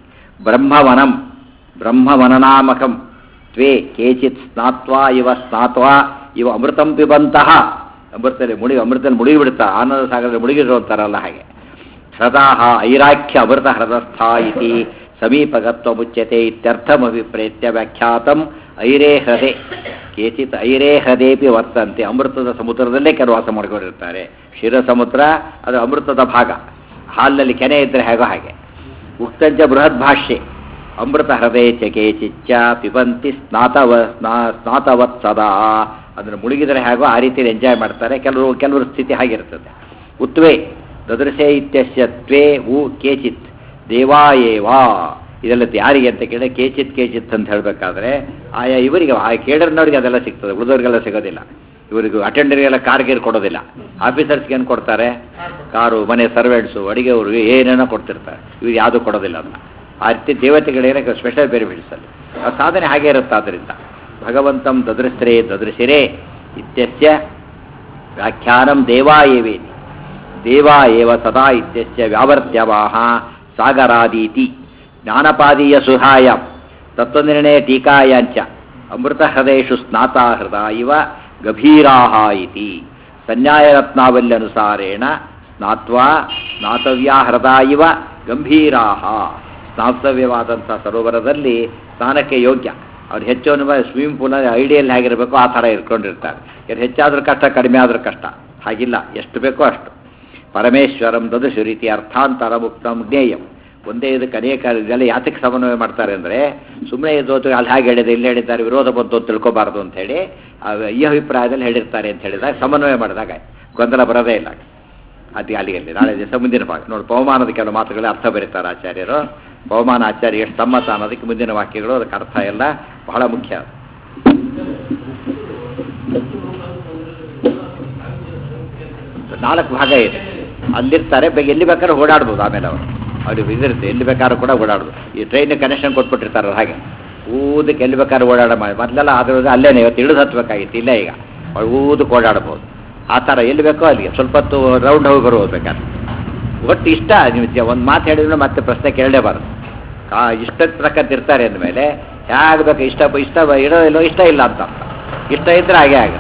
ಬ್ರಹ್ಮವನನಾಮಕಂ ತ್ವೇ ಕೇಚಿತ್ ಸ್ನಾತ್ವಾ ಇವ ಅಮೃತಂ ಪಿಬಂತಹ. ಅಮೃತದಲ್ಲಿ ಮುಳುಗಿಬಿಡ್ತಾ, ಆನಂದ ಸಾಗರದಲ್ಲಿ ಮುಳುಗಿದ್ರು ಅಂತಾರಲ್ಲ ಹಾಗೆ. ಹೃದಾಹ ಐರಾಖ್ಯ ಅಮೃತ ಹೃದಸ್ಥ ಇತಿ ಸಮೀಪಗತ್ವ ಮುಚ್ಯತೆ ಇತ್ಯರ್ಥಮಭಿಪ್ರೇತ್ಯ ವ್ಯಾಖ್ಯಾತಂ ಐರೇ ಹೃದೆ. ಕೇಚಿತ್ ಐರೇ ಹೃದೇಪಿ ವರ್ತಂತೆ. ಅಮೃತದ ಸಮುದ್ರದಲ್ಲೇ ಕೆಲವು ವಾಸ ಮಾಡ್ಕೊಂಡಿರ್ತಾರೆ. ಕ್ಷೀರ ಸಮುದ್ರ ಅದು ಅಮೃತದ ಭಾಗ. ಹಾಲಿನಲ್ಲಿ ಕೆನೆ ಇದ್ದರೆ ಹೇಗೋ ಹಾಗೆ. ಉಕ್ತಂಚ ಬೃಹದ್ಭಾಷ್ಯೆ ಅಮೃತ ಹೃದಯ ಚ ಕೇಚಿಚ್ಚ ಪಿಬಂತಿ ಸ್ನಾತವತ್ ಸದಾ. ಅದನ್ನು ಮುಳುಗಿದರೆ ಹೇಗೋ ಆ ರೀತಿಯಲ್ಲಿ ಎಂಜಾಯ್ ಮಾಡ್ತಾರೆ. ಕೆಲವರು ಸ್ಥಿತಿ ಹಾಗಿರ್ತದೆ. ಉತ್ವೇ ದದೃಶೇ ಇತ್ಯಸ್ಯ ತ್ವೇ ಉ ಕೇಚಿತ್ ದೇವಾಯೇವಾ. ಇದೆಲ್ಲ ಯಾರಿಗೆ ಅಂತ ಕೇಳಿದ್ರೆ ಕೇಚಿತ್ ಅಂತ ಹೇಳಬೇಕಾದ್ರೆ ಆಯಾ ಇವರಿಗೆ, ಆ ಕೇಡರ್ನವ್ರಿಗೆ ಅದೆಲ್ಲ ಸಿಗ್ತದೆ. ಉಳಿದವ್ರಿಗೆಲ್ಲ ಸಿಗೋದಿಲ್ಲ. ಇವರಿಗೂ ಅಟೆಂಡರಿಗೆಲ್ಲ ಕಾರ್ಗೇರ್ ಕೊಡೋದಿಲ್ಲ. ಆಫೀಸರ್ಸ್ಗೆ ಏನು ಕೊಡ್ತಾರೆ? ಕಾರು, ಮನೆ ಸರ್ವೆಂಟ್ಸು, ಅಡಿಗೆವ್ರಿಗೆ ಏನೇನೋ ಕೊಡ್ತಿರ್ತಾರೆ. ಇವ್ರಿಗೆ ಯಾವುದೂ ಕೊಡೋದಿಲ್ಲ. ಅದನ್ನ ಆ ರೀತಿ ದೇವತೆಗಳೇನಕ್ಕೆ ಸ್ಪೆಷಲ್ ಬೆನಿಫಿಟ್ಸ್ ಅಲ್ಲಿ ಆ ಸಾಧನೆ ಹಾಗೆ ಇರುತ್ತೆ. ಆದ್ದರಿಂದ ಭಗವಂತಂ ದದೃಶ್ರೇ ದದೃಶಿರೇ ಇತ್ಯಸ್ಯ ವ್ಯಾಖ್ಯಾನಂ ದೇವಾ ಏವೇತಿ ದೇವಾ ಏವ ಸದಾ ಇತ್ಯಸ್ಯ ವ್ಯಾವರ್ತ್ಯವಾಹ ಸಾಗರಾದೀತಿ ಜ್ಞಾನಪಾದೀಯ ಸುಹಾಯ ತತ್ವನಿರ್ಣಯ ಟೀಕಾಯಾಂಚ ಅಮೃತ ಹೃದಯೇಷು ಸ್ನಾತಾ ಹೃದ ಇವ ಗಭೀರಾಹ ಇತಿ ಸಂನ್ಯಾಯರತ್ನಾವಲ್ಯನುಸಾರೇಣ ಸ್ನಾತ್ವಾ ಸ್ನಾತವ್ಯಾ ಹೃದ ಇವ ಗಂಭೀರಾಹ ಸ್ನಾತವ್ಯವಾದಂಥ ಸರೋವರದಲ್ಲಿ ಸ್ನಾನಕ್ಕೆ ಯೋಗ್ಯ. ಅವ್ರು ಹೆಚ್ಚು ಸ್ವಿಮ್ಮಿಂಗ್ ಪೂಲಲ್ಲಿ ಐಡಿಯಲ್ಲಿ ಹೇಗಿರಬೇಕು ಆ ಥರ ಇಟ್ಕೊಂಡಿರ್ತಾರೆ. ಯಾರು ಹೆಚ್ಚಾದರೂ ಕಷ್ಟ ಕಡಿಮೆ ಆದರೂ ಕಷ್ಟ ಹಾಗಿಲ್ಲ, ಎಷ್ಟು ಬೇಕೋ ಅಷ್ಟು. ಪರಮೇಶ್ವರಂ ದದಶು ರೀತಿ ಅರ್ಥಾಂತರ ಮುಕ್ತಂ ಜ್ಞೇಯಂ. ಒಂದೇ ಇದಕ್ಕೆ ಅನೇಕ ಇದೆಲ್ಲ ಯಾತಕ್ಕೆ ಸಮನ್ವಯ ಮಾಡ್ತಾರೆ ಅಂದರೆ ಸುಮ್ಮನೆ ಇದ್ದೋತು ಅಲ್ಲಿ ಹೇಗೆ ಹೇಳಿದೆ ಇಲ್ಲಿ ಹೇಳಿದ್ದಾರೆ ವಿರೋಧ ಬಂತು ಅಂತ ತಿಳ್ಕೊಬಾರ್ದು ಅಂಥೇಳಿ ಈ ಅಭಿಪ್ರಾಯದಲ್ಲಿ ಹೇಳಿರ್ತಾರೆ ಅಂತ ಹೇಳಿದಾಗ ಸಮನ್ವಯ ಮಾಡಿದಾಗ ಗೊಂದಲ ಬರೋದೇ ಇಲ್ಲ. ಅದು ಅಲ್ಲಿಗೆ ನಾಳೆ ದಿವಸ ಮುಂದಿನ ಭಾಗ ನೋಡಿ. ಪವಮಾನದ ಕೆಲವು ಮಾತುಗಳೇ ಅರ್ಥ ಬರೀತಾರೆ ಆಚಾರ್ಯರು. ಪವಮಾನ ಆಚಾರ್ಯ ಎಷ್ಟು ಸಮ್ಮತ ಅನ್ನೋದಕ್ಕೆ ಮುಂದಿನ ವಾಕ್ಯಗಳು ಅದಕ್ಕೆ ಅರ್ಥ ಎಲ್ಲ ಬಹಳ ಮುಖ್ಯ. ನಾಲ್ಕು ಭಾಗ ಇದೆ. ಅಲ್ಲಿರ್ತಾರೆ ಎಲ್ಲಿ ಬೇಕಾದ್ರೂ ಓಡಾಡ್ಬೋದು. ಆಮೇಲೆ ಅವ್ರಿಗೆ ಇದಿರುತ್ತೆ, ಎಲ್ಲಿ ಬೇಕಾದ್ರೂ ಕೂಡ ಓಡಾಡ್ಬೋದು. ಈ ಟ್ರೈನ್ ಕನೆಕ್ಷನ್ ಕೊಟ್ಬಿಟ್ಟಿರ್ತಾರೆ ಹಾಗೆ ಊದಕ್ಕೆ ಎಲ್ಲಿ ಬೇಕಾದ್ರೂ ಓಡಾಡ ಮಾಡಿ. ಮೊದಲೆಲ್ಲ ಅದ್ರದ್ದು ಅಲ್ಲೇನೆ ಇವತ್ತು ಇಳಿದು ಹತ್ಬೇಕಾಗಿತ್ತು, ಇಲ್ಲ ಈಗ ಅವ್ರು ಊದಕ್ಕೆ ಓಡಾಡ್ಬೋದು. ಆ ಥರ ಎಲ್ಲಿ ಬೇಕೋ ಅಲ್ಲಿಗೆ ಸ್ವಲ್ಪ ಹೊತ್ತು ರೌಂಡ್ ಹೋಗಿ ಹೋಗ್ಬೇಕಾದ್ರೆ ಒಟ್ಟು ಇಷ್ಟ. ನೀವು ಒಂದು ಮಾತು ಹೇಳಿದ್ರೆ ಮತ್ತೆ ಪ್ರಶ್ನೆ ಕೇಳಲೇಬಾರ್ದು. ಇಷ್ಟದ ಪ್ರಕಾರ ಇರ್ತಾರೆ ಅಂದಮೇಲೆ ಹೇಗೆ ಬೇಕು ಇಷ್ಟ ಇರೋದಿಲ್ಲೋ ಇಷ್ಟ ಇಲ್ಲ ಅಂತ ಅರ್ಥ. ಇಷ್ಟ ಇದ್ರೆ ಹಾಗೆ ಆಗ.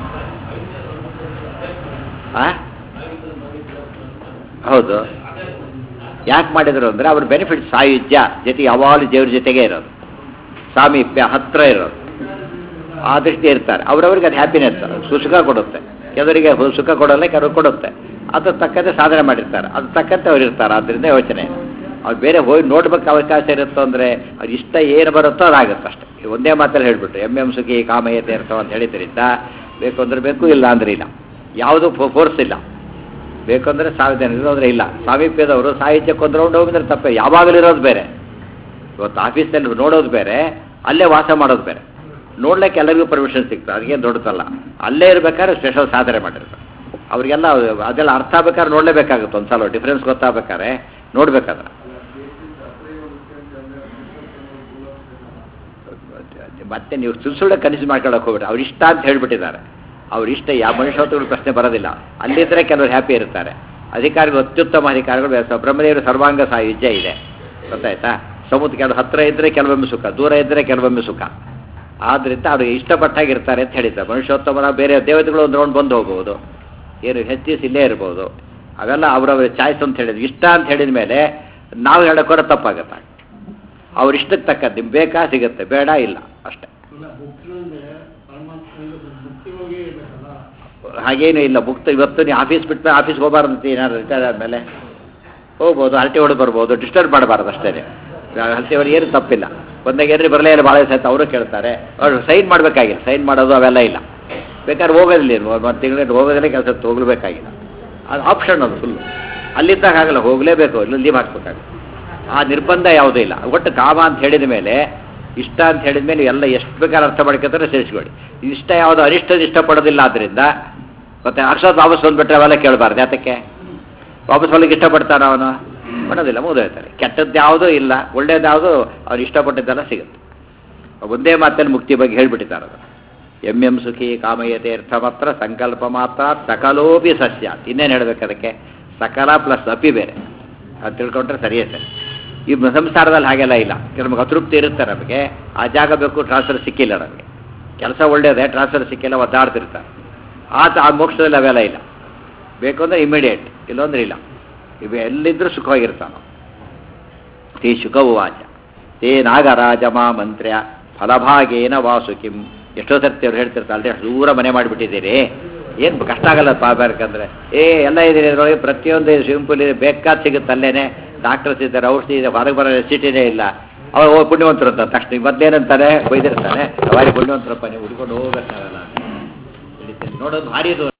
ಹೌದು, ಯಾಕೆ ಮಾಡಿದ್ರು ಅಂದರೆ ಅವ್ರ ಬೆನಿಫಿಟ್ ಸಾಯುಜ್ಯ ಜೊತೆ ಯಾವಾಗಲೂ ದೇವ್ರ ಜೊತೆಗೆ ಇರೋದು, ಸಾಮೀಪ್ಯ ಹತ್ತಿರ ಇರೋದು, ಆ ದೃಷ್ಟಿ ಇರ್ತಾರೆ. ಅವ್ರವ್ರಿಗೆ ಅದು ಹ್ಯಾಪಿನೆಸ್, ಸುಖ ಕೊಡುತ್ತೆ. ಕೆಲವರಿಗೆ ಸುಖ ಕೊಡೋಲ್ಲ, ಕೆಲವರು ಕೊಡುತ್ತೆ. ಅದ್ರ ತಕ್ಕಂತೆ ಸಾಧನೆ ಮಾಡಿರ್ತಾರೆ, ಅದ್ರ ತಕ್ಕಂತೆ ಅವ್ರು ಇರ್ತಾರೆ. ಆದ್ದರಿಂದ ಯೋಚನೆ ಅವ್ರು ಬೇರೆ ಹೋಗಿ ನೋಡ್ಬೇಕು ಅವಕಾಶ ಇರುತ್ತೋ ಅಂದರೆ ಅವ್ರು ಇಷ್ಟ ಏನು ಬರುತ್ತೋ ಅದಾಗುತ್ತೆ ಅಷ್ಟೇ. ಒಂದೇ ಮಾತಲ್ಲಿ ಹೇಳಿಬಿಟ್ಟು ಎಂ ಸುಖಿ ಕಾಮಯತೆ ಇರ್ತಾವ ಅಂತ ಹೇಳಿದ್ರಿಂದ ಬೇಕು ಅಂದರೆ ಬೇಕು, ಇಲ್ಲ ಅಂದರೆ ಇಲ್ಲ. ಯಾವುದೂ ಫೋರ್ಸ್ ಇಲ್ಲ. ಬೇಕು ಅಂದರೆ ಸಾಧ್ಯತೆ ಇರೋದ್ರೆ ಇಲ್ಲ. ಸಾಮೀಪ್ಯದವರು ಸಾಹಿತ್ಯಕ್ಕೆ ಒಂದು ರೌಂಡ್ ಹೋಗಿದ್ರೆ ತಪ್ಪೇ. ಯಾವಾಗಲೂ ಇರೋದು ಬೇರೆ, ಇವತ್ತು ಆಫೀಸಲ್ಲಿ ನೋಡೋದು ಬೇರೆ, ಅಲ್ಲೇ ವಾಸ ಮಾಡೋದು ಬೇರೆ. ನೋಡ್ಲಿಕ್ಕೆ ಎಲ್ಲರಿಗೂ ಪರ್ಮಿಷನ್ ಸಿಗ್ತದೆ, ಅದಕ್ಕೇನು ದೊಡ್ಡದಲ್ಲ. ಅಲ್ಲೇ ಇರ್ಬೇಕಾದ್ರೆ ಸ್ಪೆಷಲ್ ಸಾಧನೆ ಮಾಡಿರ್ತಾರೆ. ಅವರಿಗೆಲ್ಲ ಅದೆಲ್ಲ ಅರ್ಥ ಆಗ್ಬೇಕಾದ್ರೆ ನೋಡಲೇಬೇಕಾಗುತ್ತೆ. ಒಂದು ಸಲ ಡಿಫ್ರೆನ್ಸ್ ಗೊತ್ತಾಗಬೇಕಾದ್ರೆ ನೋಡ್ಬೇಕಾದ್ರೆ ಮತ್ತೆ ನೀವು ಸುಳ್ಳು ಕನಸು ಮಾಡ್ಕೊಳಕ್ಕೆ ಹೋಗ್ಬಿಟ್ಟು ಅವ್ರು ಇಷ್ಟ ಅಂತ ಹೇಳ್ಬಿಟ್ಟಿದ್ದಾರೆ. ಅವ್ರ ಇಷ್ಟ ಯಾವ ಮನುಷ್ಯತ್ವಗಳು ಪ್ರಶ್ನೆ ಬರೋದಿಲ್ಲ. ಅಲ್ಲಿದ್ದರೆ ಕೆಲವರು ಹ್ಯಾಪಿ ಇರ್ತಾರೆ. ಅಧಿಕಾರಿಗಳು ಅತ್ಯುತ್ತಮ ಅಧಿಕಾರಿಗಳು ಬ್ರಹ್ಮದೇವರು ಸರ್ವಾಂಗ ಸಾಯುಜ್ಯ ಇದೆ, ಗೊತ್ತಾಯ್ತಾ. ಸಮುದ್ರ ಕೆಲವು ಹತ್ತಿರ ಇದ್ದರೆ ಕೆಲವೊಮ್ಮೆ ಸುಖ, ದೂರ ಇದ್ದರೆ ಕೆಲವೊಮ್ಮೆ ಸುಖ. ಆದ್ದರಿಂದ ಅವ್ರಿಗೆ ಇಷ್ಟಪಟ್ಟಾಗಿರ್ತಾರೆ ಅಂತ ಹೇಳಿದ್ದಾರೆ. ಮನುಷ್ಯೋತ್ತಮನ ಬೇರೆ ದೇವತೆಗಳು ಒಂದು ರೌಂಡ್ ಬಂದು ಹೋಗ್ಬೋದು, ಏನು ಹೆಚ್ಚು ಇಲ್ಲೇ ಇರ್ಬೋದು. ಅವೆಲ್ಲ ಅವರವ್ರ ಚಾಯ್ಸ್ ಅಂತ ಹೇಳಿದ್ರು. ಇಷ್ಟ ಅಂತ ಹೇಳಿದ ಮೇಲೆ ನಾವು ಹೇಳೋಕ್ಕೋರ ತಪ್ಪಾಗತ್ತೆ. ಅವ್ರ ಇಷ್ಟಕ್ಕೆ ತಕ್ಕದ್ದು ನಿಮ್ಗೆ ಬೇಕಾ ಸಿಗುತ್ತೆ, ಬೇಡ ಇಲ್ಲ ಅಷ್ಟೇ. ಹಾಗೇನು ಇಲ್ಲ. ಮುಕ್ತ ಇವತ್ತು ನೀವು ಆಫೀಸ್ ಬಿಟ್ಟು ಆಫೀಸ್ಗೆ ಹೋಗಬಾರ್ದು ಅಂತ ಏನಾದ್ರು ರಿಟೈರ್ ಆದಮೇಲೆ ಹೋಗ್ಬೋದು, ಹರಟೆ ಹೊಡೆದು ಬರ್ಬೋದು, ಡಿಸ್ಟರ್ಬ್ ಮಾಡಬಾರ್ದು ಅಷ್ಟೇ. ಹರಟೆ ಹೊಡೆ ಏನು ತಪ್ಪಿಲ್ಲ. ಒಂದಾಗ ಏನ್ರಿ ಬರಲೇ ಇಲ್ಲ ಭಾಳ ದಿವಸ ಅವರು ಕೇಳ್ತಾರೆ, ಅವ್ರು ಸೈನ್ ಮಾಡಬೇಕಾಗಿಲ್ಲ. ಸೈನ್ ಮಾಡೋದು ಅವೆಲ್ಲ ಇಲ್ಲ. ಬೇಕಾದ್ರೆ ಹೋಗೋದಿಲ್ಲ, ಒಂದು ತಿಂಗಳಿಗೆ ಹೋಗೋದಿಲ್ಲ, ಕೆಲಸ ಹೋಗಲೇಬೇಕಾಗಿಲ್ಲ. ಅದು ಆಪ್ಷನ್, ಅದು ಫುಲ್ಲು. ಅಲ್ಲಿದ್ದಾಗ ಆಗಲ್ಲ, ಹೋಗಲೇಬೇಕು, ಇಲ್ಲ ಲೀವ್ ಹಾಕ್ಬೇಕಾಗುತ್ತೆ. ಆ ನಿರ್ಬಂಧ ಯಾವುದೂ ಇಲ್ಲ. ಒಟ್ಟು ಕಾಮ ಅಂತ ಹೇಳಿದ ಮೇಲೆ, ಇಷ್ಟ ಅಂತ ಹೇಳಿದ ಮೇಲೆ ಎಲ್ಲ ಎಷ್ಟು ಬೇಕಾದ್ರೆ ಅರ್ಥ ಮಾಡ್ಕೊತಾರೆ ಸೇರಿಸ್ಕೊಳ್ಳಿ. ಇಷ್ಟ ಯಾವುದು ಅನಿಷ್ಟದ ಇಷ್ಟಪಡೋದಿಲ್ಲ. ಆದ್ದರಿಂದ ಮತ್ತೆ ಅಕ್ಷರ ವಾಪಸ್ ಬಂದುಬಿಟ್ರೆ ಅವೆಲ್ಲ ಕೇಳಬಾರ್ದು. ಯಾತಕ್ಕೆ ವಾಪಸ್ ಹೊಲಿಗೆ ಇಷ್ಟಪಡ್ತಾನೆ ಅವನು? ಮಾಡೋದಿಲ್ಲ, ಮುಗಿದೋಯ್ತಾರೆ. ಕೆಟ್ಟದ್ದು ಯಾವುದೂ ಇಲ್ಲ, ಒಳ್ಳೇದು ಯಾವುದು ಅವ್ರು ಇಷ್ಟಪಟ್ಟಿದ್ದೆಲ್ಲ ಸಿಗುತ್ತೆ. ಒಂದೇ ಮಾತಲ್ಲಿ ಮುಕ್ತಿ ಬಗ್ಗೆ ಹೇಳ್ಬಿಟ್ಟಿದ್ದಾರೆ. ಅದು ಎಂ ಸುಖಿ ಕಾಮಯತೆ ಅರ್ಥ ಮಾತ್ರ ಸಂಕಲ್ಪ ಮಾತ್ರ ಸಕಲೋಪಿ ಸಸ್ಯ. ಇನ್ನೇನು ಹೇಳಬೇಕು ಅದಕ್ಕೆ? ಸಕಲ ಪ್ಲಸ್ ಅಪಿ ಬೇರೆ. ಅದು ತಿಳ್ಕೊಂಡ್ರೆ ಸರಿಯೇ ಸರಿ. ಈ ಸಂಸಾರದಲ್ಲಿ ಹಾಗೆಲ್ಲ ಇಲ್ಲ. ನಮಗೆ ಅತೃಪ್ತಿ ಇರುತ್ತೆ, ನಮಗೆ ಆ ಜಾಗ ಬೇಕು, ಟ್ರಾನ್ಸ್ಫರ್ ಸಿಕ್ಕಿಲ್ಲ, ನಮಗೆ ಕೆಲಸ ಒಳ್ಳೇದೇ, ಟ್ರಾನ್ಸ್ಫರ್ ಸಿಕ್ಕಿಲ್ಲ, ಒದ್ದಾಡ್ತಿರ್ತಾರೆ. ಆ ಮೋಕ್ಷದಲ್ಲಿ ಅವೆಲ್ಲ ಇಲ್ಲ. ಬೇಕು ಅಂದರೆ ಇಮಿಡಿಯೇಟ್, ಇಲ್ಲೊಂದ್ರೆ ಇಲ್ಲ. ಇವು ಎಲ್ಲಿದ್ದರೂ ಸುಖವಾಗಿರ್ತಾನೆ. ತೇ ಶುಕವು ವಾಚ ತೇ ನಾಗರಾಜ ಮಾ ಮಂತ್ರ್ಯ ಫಲಭಾಗೇನ ವಾಸುಕಿಂ. ಎಷ್ಟೋ ಸರ್ತಿ ಅವ್ರು ಹೇಳ್ತಿರ್ತಾರೆ, ಅಲ್ಲದೆ ದೂರ ಮನೆ ಮಾಡಿಬಿಟ್ಟಿದ್ದೀರಿ, ಏನು ಕಷ್ಟ ಆಗಲ್ಲ ಪಾಬೇಕಂದ್ರೆ. ಎಲ್ಲ ಇದೀರಿ ಅದರೊಳಗೆ, ಪ್ರತಿಯೊಂದು ಸ್ವಿಮ್ಮಿಂಗ್ ಪೂಲ್ ಇದೆ, ಬೇಕಾದ ಸಿಗುತ್ತೆ ಅಲ್ಲೇನೆ. ಡಾಕ್ಟರ್ಸ್ ಇದ್ದಾರೆ, ಔಷಧಿ ಇದೆ, ಹೊರಗೆ ಬರೋ ಎಸಿಟಿನೇ ಇಲ್ಲ. ಅವ್ರು ಪುಣ್ಯವಂತರು ಅಂತ ತಕ್ಷಣ ಮೊದಲೇನಂತಾನೆ ಬೈದಿರ್ತಾನೆ, ಅವಾರಿ ಪುಣ್ಯವಂತರಪ್ಪ ನೀವು ಹುಡ್ಕೊಂಡು ಹೋಗ್ಬೇಕಾಗಲ್ಲ ನೋಡೋದು ಭಾರಿ.